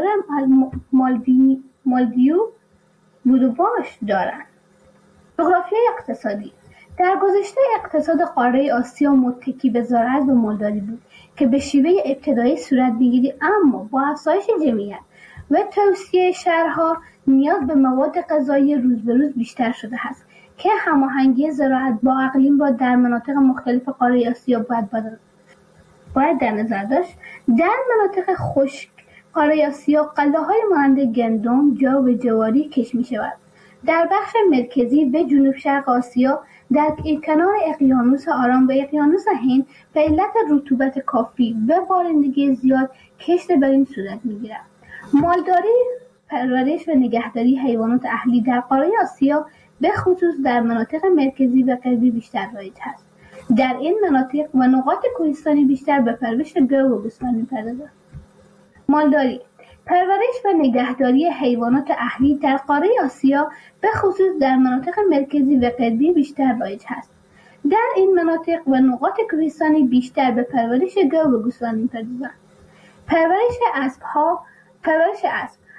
مالدیو بودوباش دارند. جغرافیای اقتصادی: در گذشته اقتصاد قاره آسیا متکی به زراعت و مالداری بود که به شیوه ابتدایی صورت می‌گیرد، اما با افزایش جمعیت و توسعه شهرها نیاز به مواد غذایی روز به روز بیشتر شده است که هماهنگی زراعت با اقلیم را در مناطق مختلف قاره آسیا باید در نظر داشت. در مناطق خشک قاره آسیا غله‌های مانند گندم، جو و جواری کشت می‌شود. در بخش مرکزی و جنوب شرق آسیا در کنار اقیانوس آرام و اقیانوس هند به علت رطوبت کافی و بارندگی زیاد کشت بر این صورت می‌گیرد. مالداری، پرورش و نگهداری حیوانات اهلی در قاره آسیا به خصوص در مناطق مرکزی و غربی بیشتر رایج است. در این مناطق و نقاط کوهستانی بیشتر به پرورش گاو و گوسفند می‌پردازند. مالداری، پرورش و نگهداری حیوانات اهلی در قاره آسیا به خصوص در مناطق مرکزی و غربی بیشتر رایج است. در این مناطق و نقاط کوهستانی بیشتر به پرورش گاو و گوسفند می‌پردازند. پرورش اسب: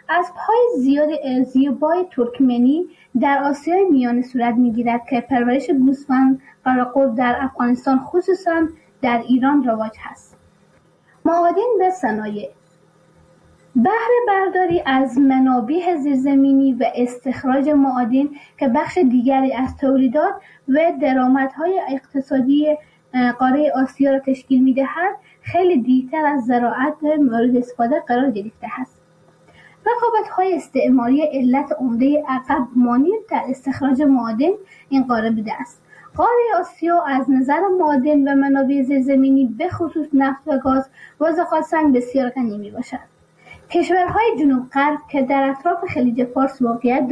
اسب‌های زیبای ترکمنی در آسیای میانه صورت می‌گیرد که پرورش گوسفند قراقل در افغانستان خصوصاً در ایران رواج هست. معادن به صنایع. بهره برداری از منابع زیرزمینی و استخراج معادن که بخش دیگری از تولیدات و درآمدهای اقتصادی قاره آسیا را تشکیل می‌دهد، خیلی دیرتر از زراعت مورد استفاده قرار گرفته است. رقابت‌های استعماری علت عمده عقب مانی در استخراج معادن این قاره بوده است. قاره آسیا از نظر معادن و منابع زیرزمینی به خصوص نفت و گاز و زغالسنگ بسیار غنی میباشد. کشورهای جنوب غرب که در اطراف خلیج فارس موقعیت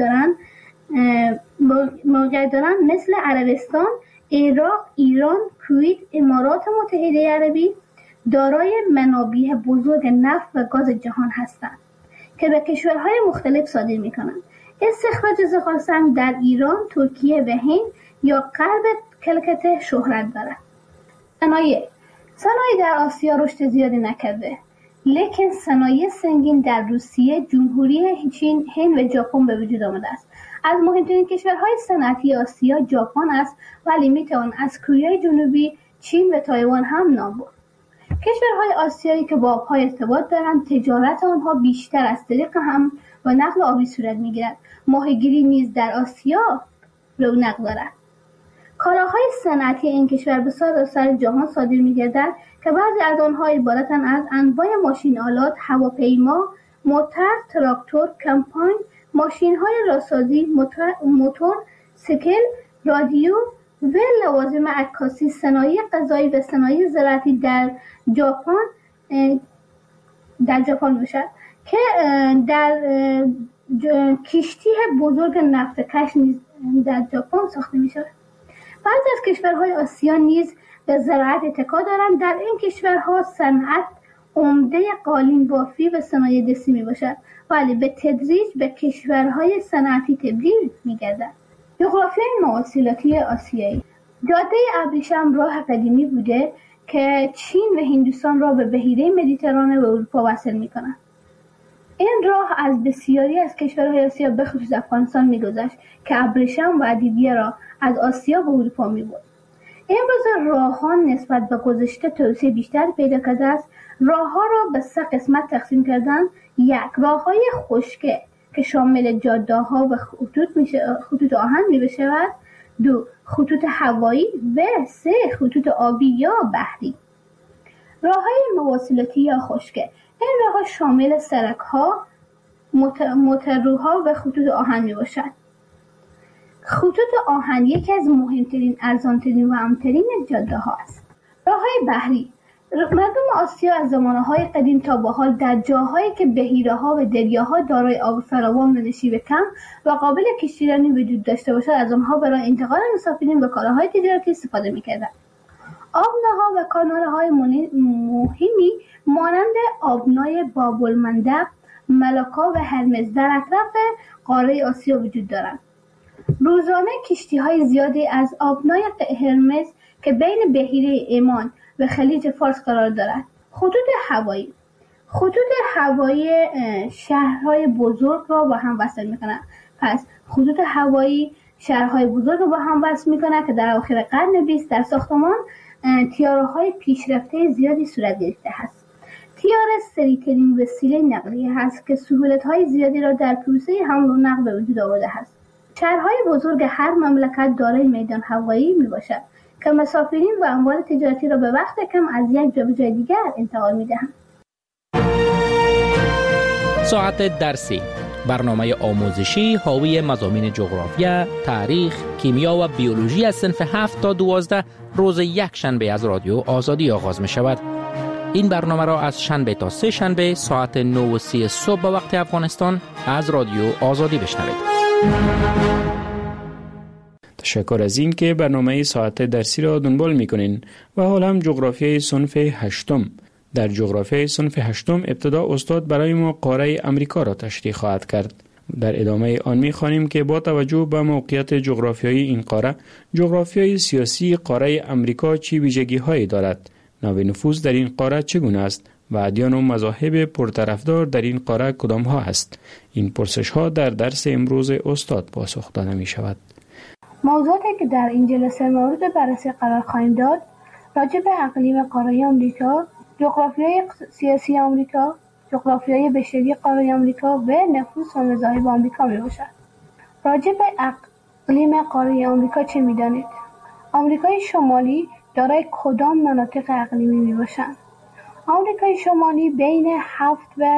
دارند مثل عربستان، عراق، ایران، کویت، امارات متحده عربی دارای منابع بزرگ نفت و گاز جهان هستند که به کشورهای مختلف صادر می‌کنند. استخراج زغالسنگ در ایران، ترکیه و هند یا غرب کلکته شهرت دارد. صنایع در آسیا رشد زیادی نکرده، لیکن صنایع سنگین در روسیه، جمهوری چین، هند و ژاپن به وجود آمده است. از مهمترین کشورهای صنعتی آسیا ژاپن است، ولی میتوان از کره جنوبی، چین و تایوان هم نام برد. کشورهای آسیایی که با آبها ارتباط دارند، تجارت آنها بیشتر از طریق هم و نقل آبی صورت میگیرد. ماهیگیری نیز در آسیا رونق دارد. کالاهای صنعتی این کشور به سراسر جهان صادر می‌گردد که بعضی از آنها عبارتند از انواع ماشین آلات، هواپیما، موتور، تراکتور، کمپاین، ماشین‌های راهسازی، موتور، سیکل، رادیو و لوازم عکاسی. صنایع غذایی و صنایع زراعتی در ژاپن باشد که در کشتی بزرگ نفت کش نیز در ژاپن ساخته می‌شود. بعضی از کشورهای آسیا نیز به زراعت اتکا دارند. در این کشورها صنعت عمده قالین بافی و صنایع دستی میباشد، ولی به تدریج به کشورهای صنعتی تبدیل میگردد. جغرافیای مواصلاتی آسیایی. جاده ابریشم راه قدیمی بوده که چین و هندوستان را به بحیره مدیترانه و اروپا وصل میکند. این راه از بسیاری از کشورهای آسیا به خصوص افغانستان میگذشت که ابریشم و ادویه را از آسیا به اروپا میبرد. امروز راه‌ها نسبت به گذشته توسعه بیشتر پیدا کرده است. راه‌ها را به 3 قسمت تقسیم کردند: 1. راه‌های خشکی که شامل جاده‌ها و خطوط آهن می‌شود. 2. خطوط هوایی و 3. خطوط آبی یا بحری. راه‌های مواصلاتی یا خشکی این راه‌ها شامل سرک‌ها، موتورها و خطوط آهن میباشد. خطوط آهن یکی از مهمترین، ارزانترین و امن‌ترین جاده‌ها است. راه‌های بحری. مردم آسیا از زمانه‌های قدیم تا به حال در جاهایی که بحیره‌ها و دریاها دارای آب فراوان و نشیب کم و قابل کشتیرانی وجود داشته باشد، از آنها برای انتقال مسافرین و کالاهای تجارتی استفاده می‌کردند. آبناها و کانال‌های مهمی مانند آبنای باب‌المندب، ملاکا و هرمز در اطراف قاره آسیا وجود دارند. روزانه کشتی‌های زیادی از آبنای هرمز که بین بحیره عمان و خلیج فارس قرار دارد. خطوط هوایی شهرهای بزرگ را با هم وصل می‌کنند. پس خطوط هوایی شهرهای بزرگ را با هم وصل می‌کند که در اواخر قرن 20 در ساختمان طیاره‌های پیشرفته زیادی صورت گرفته است. طیاره سریع‌ترین وسیله نقلیه است که سهولت‌های زیادی را در پروسه حمل و نقل به وجود آورده است. شهرهای بزرگ هر مملکت دارای میدان هوایی میباشد که مسافرین و اموال تجارتی را به وقت کم از یک جا به جای دیگر انتقال میدهند. ساعت درسی، برنامه آموزشی حاوی مضامین جغرافیا، تاریخ، کیمیا و بیولوژی از صنف 7 تا 12 روز یک شنبه از رادیو آزادی آغاز می شود. این برنامه را از شنبه تا سه شنبه ساعت 9:30 صبح به وقت افغانستان از رادیو آزادی بشنوید. تشکر از این که برنامه ساعت درسی را دنبال میکنین و حالا هم جغرافیای صنف 8. در جغرافیای صنف 8 ابتدا استاد برای ما قاره امریکا را تشریح خواهد کرد. در ادامه آن می‌خوانیم که با توجه به موقعیت جغرافیایی این قاره، جغرافیای سیاسی قاره امریکا چه ویژگی‌هایی دارد؟ نوع نفوذ در این قاره چگونه است و ادیان و مذاهب پرطرفدار در این قاره کدام ها است؟ این پرسش ها در درس امروز استاد پاسخ داده می شود. موضوعاتی که در این جلسه مورد بررسی قرار خواهیم داد راجع به اقلیم قاره آمریکا، جغرافیای سیاسی آمریکا، جغرافیای بشری قاره آمریکا و نفوس و مذاهب آمریکا می باشد. راجع به اقلیم قاره آمریکا چه می دانید؟ آمریکای شمالی دارای کدام مناطق اقلیمی می باشند؟ آمریکای شمالی بین 7 و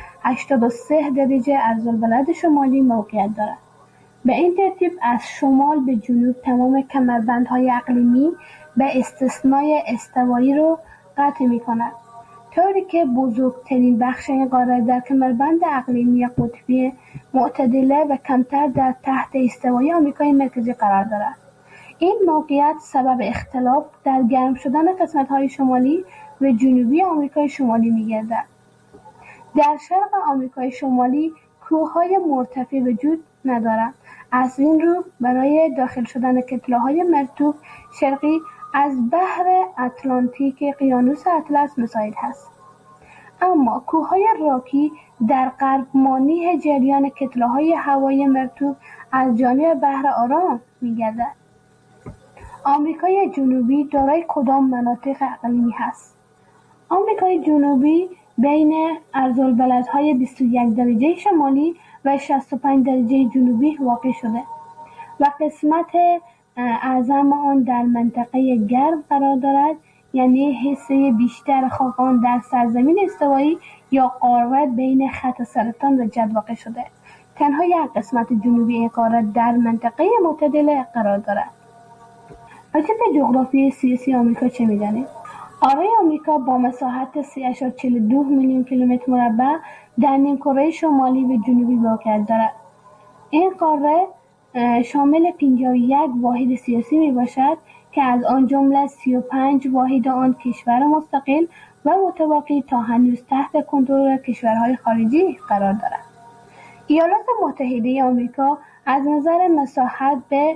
83 درجه عرض‌البلد شمالی موقعیت دارد. به این ترتیب از شمال به جنوب تمام کمربندهای اقلیمی به استثنای استوایی رو قطع می کند، طوری که بزرگترین بخش این قاره در کمربند اقلیمی قطبی معتدله و کمتر در تحت استوایی آمریکای مرکزی قرار دارد. این موقعیت سبب اختلاف در گرم شدن قسمت‌های شمالی و جنوبی آمریکای شمالی می‌گردد. در شرق آمریکای شمالی کوه‌های مرتفع وجود ندارند. از این رو برای داخل شدن کتله‌های مرطوب شرقی از بحر اتلانتیک اقیانوس اطلس مساعد است. اما کوه‌های راکی در غرب مانع جریان کتله‌های هوایی مرطوب از جانب بحر آرام می‌گردد. آمریکای جنوبی دارای کدام مناطق اقلیمی هست؟ آمریکای جنوبی بین عرض‌البلدهای 21 درجه شمالی و 65 درجه جنوبی واقع شده و قسمت اعظم آن در منطقه گرم قرار دارد، یعنی حصه بیشتر خاک آن در سرزمین استوایی یا قاره بین خط سرطان و جد واقع شده. تنها یک قسمت جنوبی این قاره در منطقه معتدله قرار دارد. راجع به جغرافیای سیاسی آمریکا چه می‌دانید؟ قاره آمریکا با مساحت 3.42 میلیون کیلومتر مربع در نیمکره شمالی و جنوبی موقعیت دارد. این قاره شامل 51 واحد سیاسی میباشد که از آن جمله 35 واحد آن کشور مستقل و متواقی تا هنوز تحت کنترل کشورهای خارجی قرار دارد. ایالات متحده آمریکا از نظر مساحت به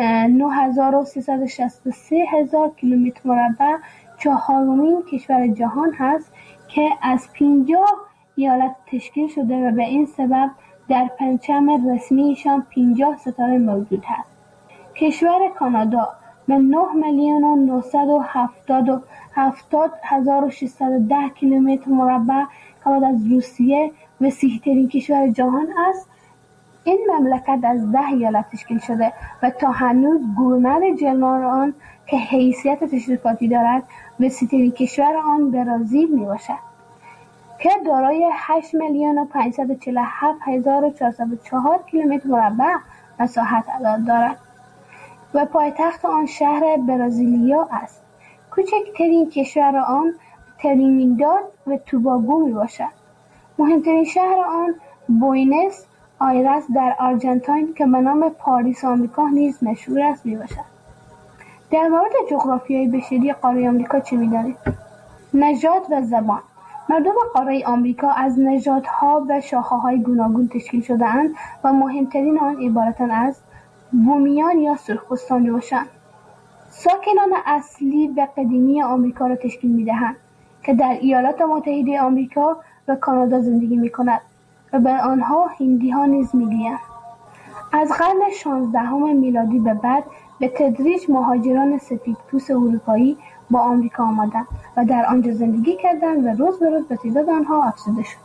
9363,000 کیلومتر مربع چهارمین کشور جهان هست که از 50 ایالت تشکیل شده و به این سبب در پرچم رسمیشان 50 ستاره موجود هست. کشور کانادا به 9,970,610 کیلومتر مربع که بعد از روسیه وسیع‌ترین کشور جهان است. این مملکت از 10 ایالت تشکیل شده و تا هنوز گورنر جنرال آن که حیثیت تشریفاتی دارد وسیع‌ترین کشور آن برزیل میباشد که دارای 8,547,404 کیلومتر مربع مساحت دارد و پایتخت آن شهر برزیلیا است. کوچکترین کشور آن ترینیداد و توباگو میباشد. مهمترین شهر آن بوینس آیرس در آرژانتین که به نام پاریس آمریکا نیز مشهور است میباشد. در مورد جغرافیای بشری قاره آمریکا چه می‌دانید؟ نژاد و زبان. مردم قاره آمریکا از نژادها و شاخه‌های گوناگون تشکیل شده‌اند و مهمترین آن عبارتند از بومیان یا سرخپوستان باشند. ساکنان اصلی و قدیمی آمریکا را تشکیل می‌دهند که در ایالات متحده آمریکا و کانادا زندگی می‌کنند و به آنها هندی‌ها نیز می‌گویند. از قرن 16 میلادی به بعد به تدریج مهاجران سفیدپوست اروپایی با آمریکا آمدند و در آنجا زندگی کردند و روز به روز به تعداد آنها افزوده شد.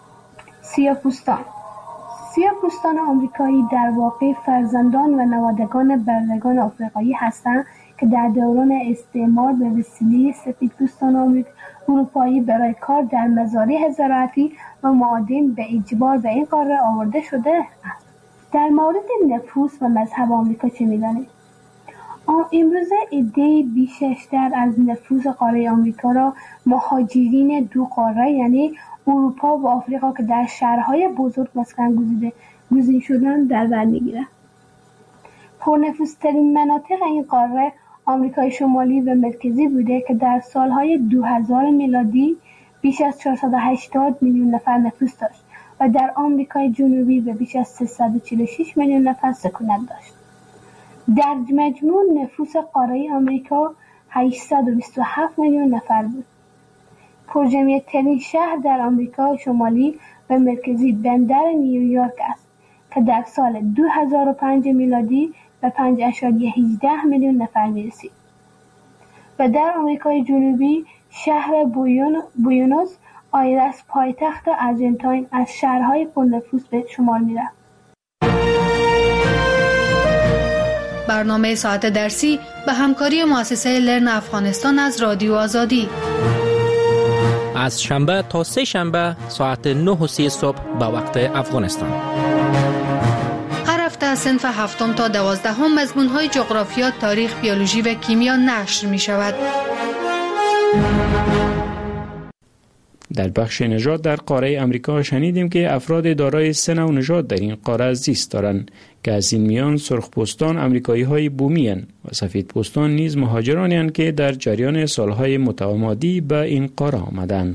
سیاه‌پوستان آمریکایی در واقع فرزندان و نوادگان برندگان آفریقایی هستند که در دوران استعمار به وسیله سفیدپوستان اروپایی برای کار در مزارع زراعتی و معادن به اجبار به این قاره آورده شده است. در مورد نفوس و مذهب آمریکا چه می‌دانید؟ امروزه عده‌ای بیشتر از نفوس قاره آمریکا را مهاجرین دو قاره یعنی اروپا و آفریقا که در شهرهای بزرگ مسکن گزین شدند در بر می‌گیرند. پرنفوذترین مناطق این قاره آمریکای شمالی و مرکزی بوده که در سالهای 2000 میلادی بیش از 480 میلیون نفر نفوذ داشت و در آمریکای جنوبی به بیش از 346 میلیون نفر سکونت داشت. در مجموع نفوس قاره آمریکا 827 میلیون نفر بود. پرجمعیت‌ترین شهر در آمریکا شمالی و مرکزی بندر نیویورک است که در سال 2005 میلادی به 5.18 میلیون نفر می‌رسید و در آمریکای جنوبی شهر بوینوس آیرس پایتخت آرژانتین از شهرهای پرنفوذ به شمار می‌رفت. برنامه ساعت درسی به همکاری مؤسسه لرن افغانستان از رادیو آزادی از شنبه تا سه شنبه ساعت 9:30 صبح به وقت افغانستان. هر هفته از صنف 7 تا 12 مضمون‌های جغرافیا، تاریخ، بیولوژی و کیمیا نشر می‌شود. در بخش نژاد در قاره امریکا شنیدیم که افراد دارای 3 نوع نژاد در این قاره زیست دارند که از این میان سرخپوستان امریکایی‌های بومی اند و سفیدپوستان نیز مهاجرانی اند که در جریان سالهای متمادی به این قاره آمدند.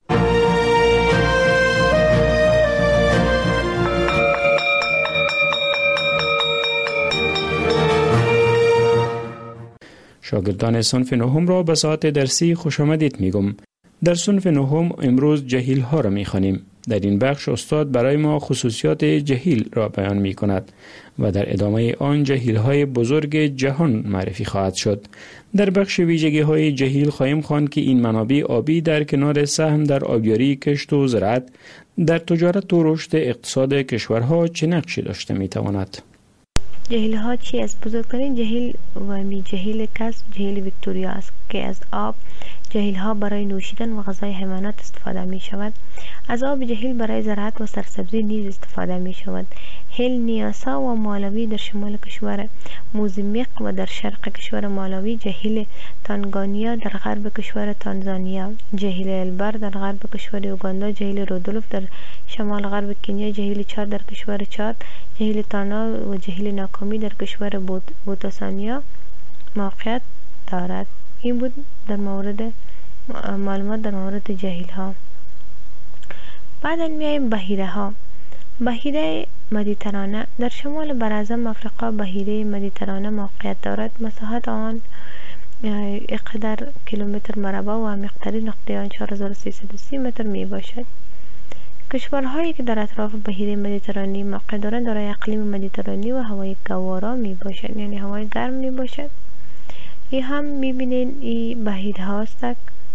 شاگردان صنف نهم را به ساعت درسی خوش آمدید میگم. در صنف نهم امروز جهیل ها را میخوانیم. در این بخش استاد برای ما خصوصیات جهیل را بیان می کند و در ادامه آن جهیل های بزرگ جهان معرفی خواهد شد. در بخش ویژگی های جهیل خواهیم خواند که این منابع آبی در کنار سهم در آبیاری، کشت و زراعت در تجارت و رشد اقتصاد کشورها چه نقشی داشته می تواند. جهیل ها چی است؟ بزرگترین جهیل و می جهیل کسب جهیل ویکتوریا است که از آب جهیل ها برای نوشیدن و غذای حیوانات استفاده می شود. از آب جهیل برای زراعت و سرسبزی نیز استفاده می شود. هیل نیاسا و مالاوی در شمال کشور موزامبیق و در شرق کشور مالاوی، جهیل تانگانیا در غرب کشور تانزانیا، جهیل البر در غرب کشور اوگاندا، جهیل رودولف در شمال غرب کنیا، جهیل چاد در کشور چاد، جهیل تانا و جهیل ناکامی در کشور بوتسوانیا موقعیت دارد. این بود در مورد معلومات در مورد جهیل ها. بعدا میایم بحیره ها. بحیره مدیترانه در شمال براعظم افریقا بحیره مدیترانه موقعیت دارد. مساحت آن 1 کیلومتر مربع و عمیق‌ترین نقطه آن 4330 متر می باشد. کشورهایی که در اطراف بحیره مدیترانه موقع دارند دارای اقلیم مدیترانه و هوای گوارا می باشد، یعنی هوای گرم می باشد. این هم میبینین این بحیره هاست.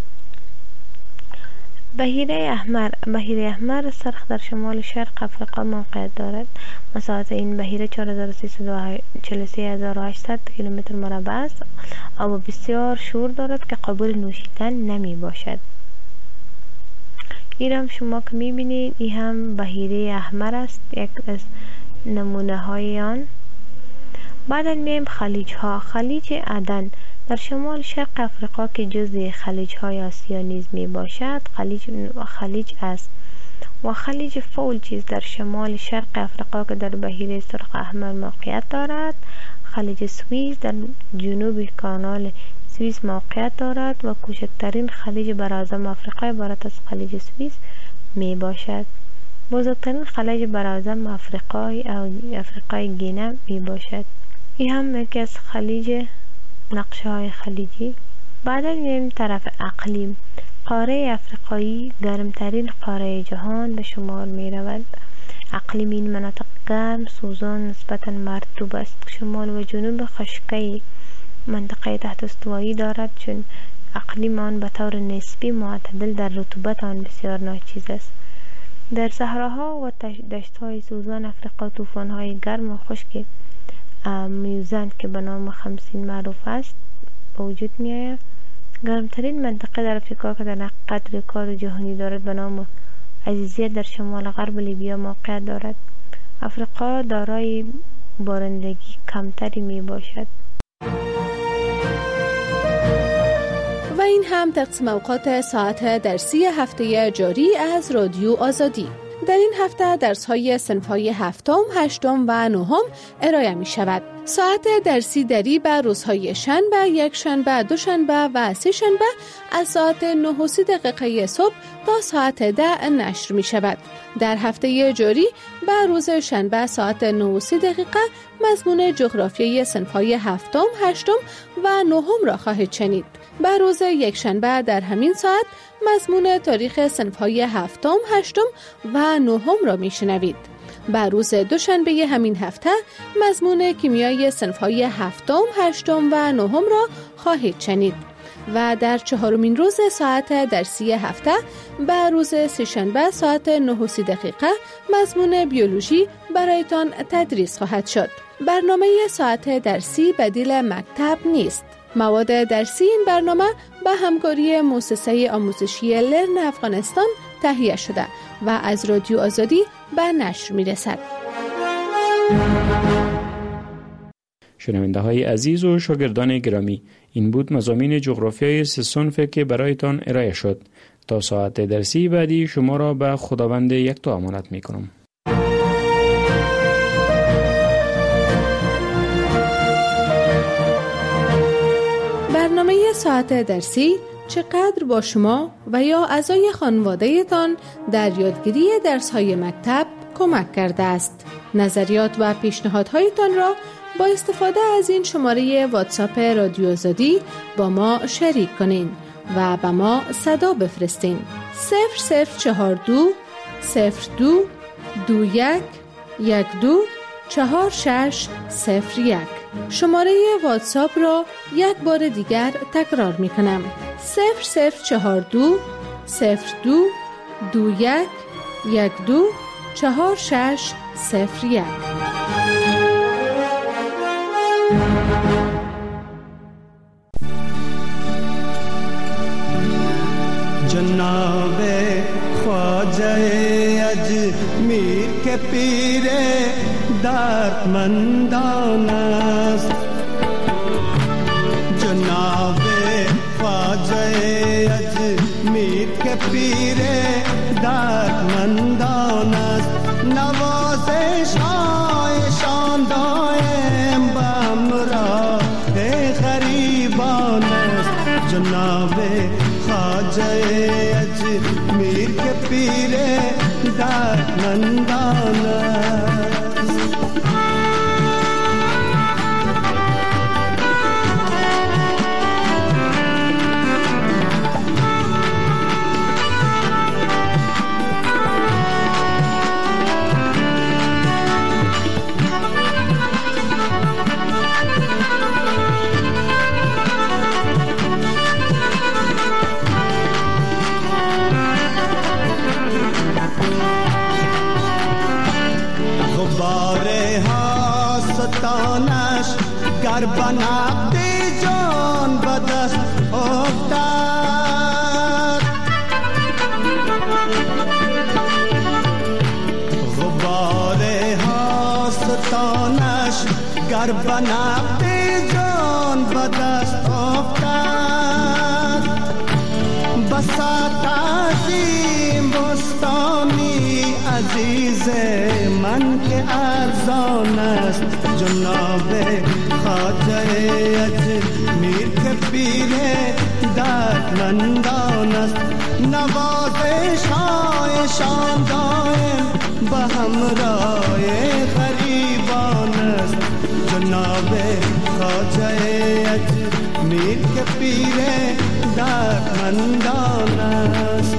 بحیره احمر سرخ در شمال شرق افریقا موقعیت دارد. مساحت این بحیره 43,800 کیلومتر مربع است. آب بسیار شور دارد که قابل نوشیدن نمی باشد. این هم شما که میبینید این هم بحیره احمر است، یک از نمونه های آن. بعدا میایم خلیج ها. خلیج عدن در شمال شرق افریقا که جزء خلیج های آسیا نیز می باشد خلیج است و خلیج فولجیز در شمال شرق افریقا که در بحیره سرخ احمر موقعیت دارد. خلیج سوئیس در جنوب کانال سوئیس موقعیت دارد و کوچکترین خلیج براعظم افریقا عبارت از خلیج سوئیس می باشد. بزرگترین خلیج براعظم افریقای گینه می باشد. این هم یکی از خلیج نقشه های خلیجی. بعدا میریم طرف اقلیم. قاره افریقایی گرمترین قاره جهان به شمار می رود. اقلیم این مناطق گرم، سوزان، نسبتا مرطوب است. شمال و جنوب خشکی منطقه تحت استوایی دارد چون اقلیم آن به طور نسبی معتدل در رطوبت آن بسیار ناچیز است. در صحراها و دشت‌های سوزان افریقا طوفان‌های گرم و خشک میوزند که به نام خمسین معروف است وجود می‌آید. گرمترین منطقه در افریقا که در حقیقت رکورد جهانی دارد به نام عزیزیت در شمال غرب لیبیا موقعیت دارد. افریقا دارای بارندگی کمتری می باشد. و این هم تقسیم اوقات ساعت درسی هفته جاری از رادیو آزادی. در این هفته درس‌های صنف‌های 7م، 8م و 9م ارائه می شود. ساعت درسی دری به روزهای شنبه، یکشنبه، دوشنبه و سه‌شنبه از ساعت 9:30 صبح تا ساعت 10 نشر می شود. در هفته جاری به روز شنبه ساعت 9:30 مضمون جغرافیای صنف‌های هفتم، هشتم و نهم را خواهید شنید. به روز یکشنبه در همین ساعت مضمون تاریخ صنف‌های هفتم، هشتم و نهم را می شنوید. به روز دوشنبه همین هفته مضمون کیمیای صنف‌های هفتم، هشتم و نهم را خواهید شنید و در چهارمین روز ساعت درسی هفته به روز سه‌شنبه ساعت 9:30 مضمون بیولوژی برایتان تدریس خواهد شد. برنامه ساعت درسی بدیل مکتب نیست. مواد درسی این برنامه به همکاری مؤسسه آموزشی لرن افغانستان تهیه شده و از رادیو آزادی به نشر می رسد. شنونده های عزیز و شاگردان گرامی، این بود مضامین جغرافیای 3 صنف که برایتان ارائه شد. تا ساعت درسی بعدی شما را به خداوند یکتا امانت می کنم. برنامه ساعت درسی چقدر با شما و یا اعضای خانواده تان در یادگیری درس‌های مکتب کمک کرده است. نظریات و پیشنهادهایتان را با استفاده از این شماره واتساپ رادیو آزادی با ما شریک کنین و به ما صدا بفرستین. 0042 02 21 12 4601. شماره واتساپ را یک بار دیگر تکرار می کنم. 0042 02 21 12 4601. جناب خواجه اجمیر کے پیر دردمندان است. جناب خواجه اجمیر کے پیر دردمندان است. نوازش هایشان دائم به همراه غریبان است. جناب خواجه اجمیر کے پیر دردمندان است. گر بنقد جان به دست افتد، غبار هاستانش گر بنقد جان به دست افتد. بساط عظیم بستانی عزیز من که ارزان است. جناب خواجه اجمیر کے پیر دردمندان است. نوازش هایشان دائم به همراه غریبان است. جناب خواجه اجمیر کے پیر دردمندان است.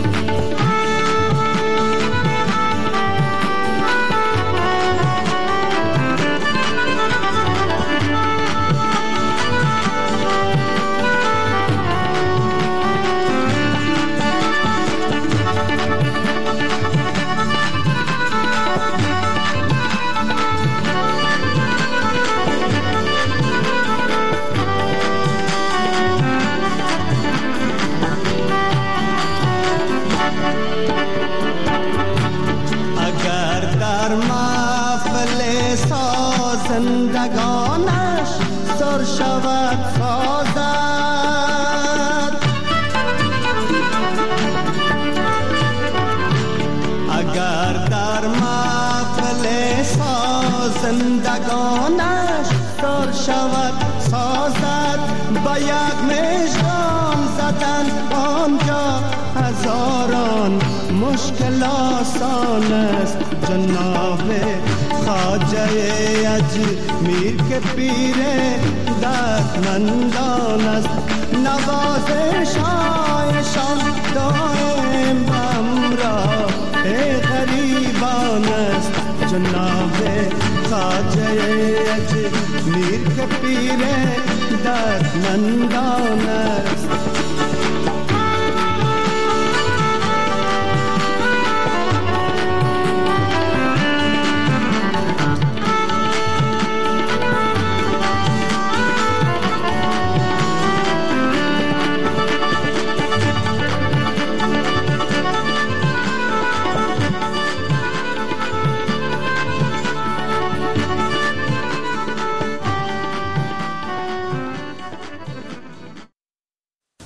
زندگانش سر شود سازد. اگر در محفل سازندگانش دادن آنجا هزاران مشکل آسان است. جناب خواجه اجمیر که پیر دردمندان است. نوازش هایشان دائم همراه غریبان است. جناب خواجه اجمیر که پیر دردمندان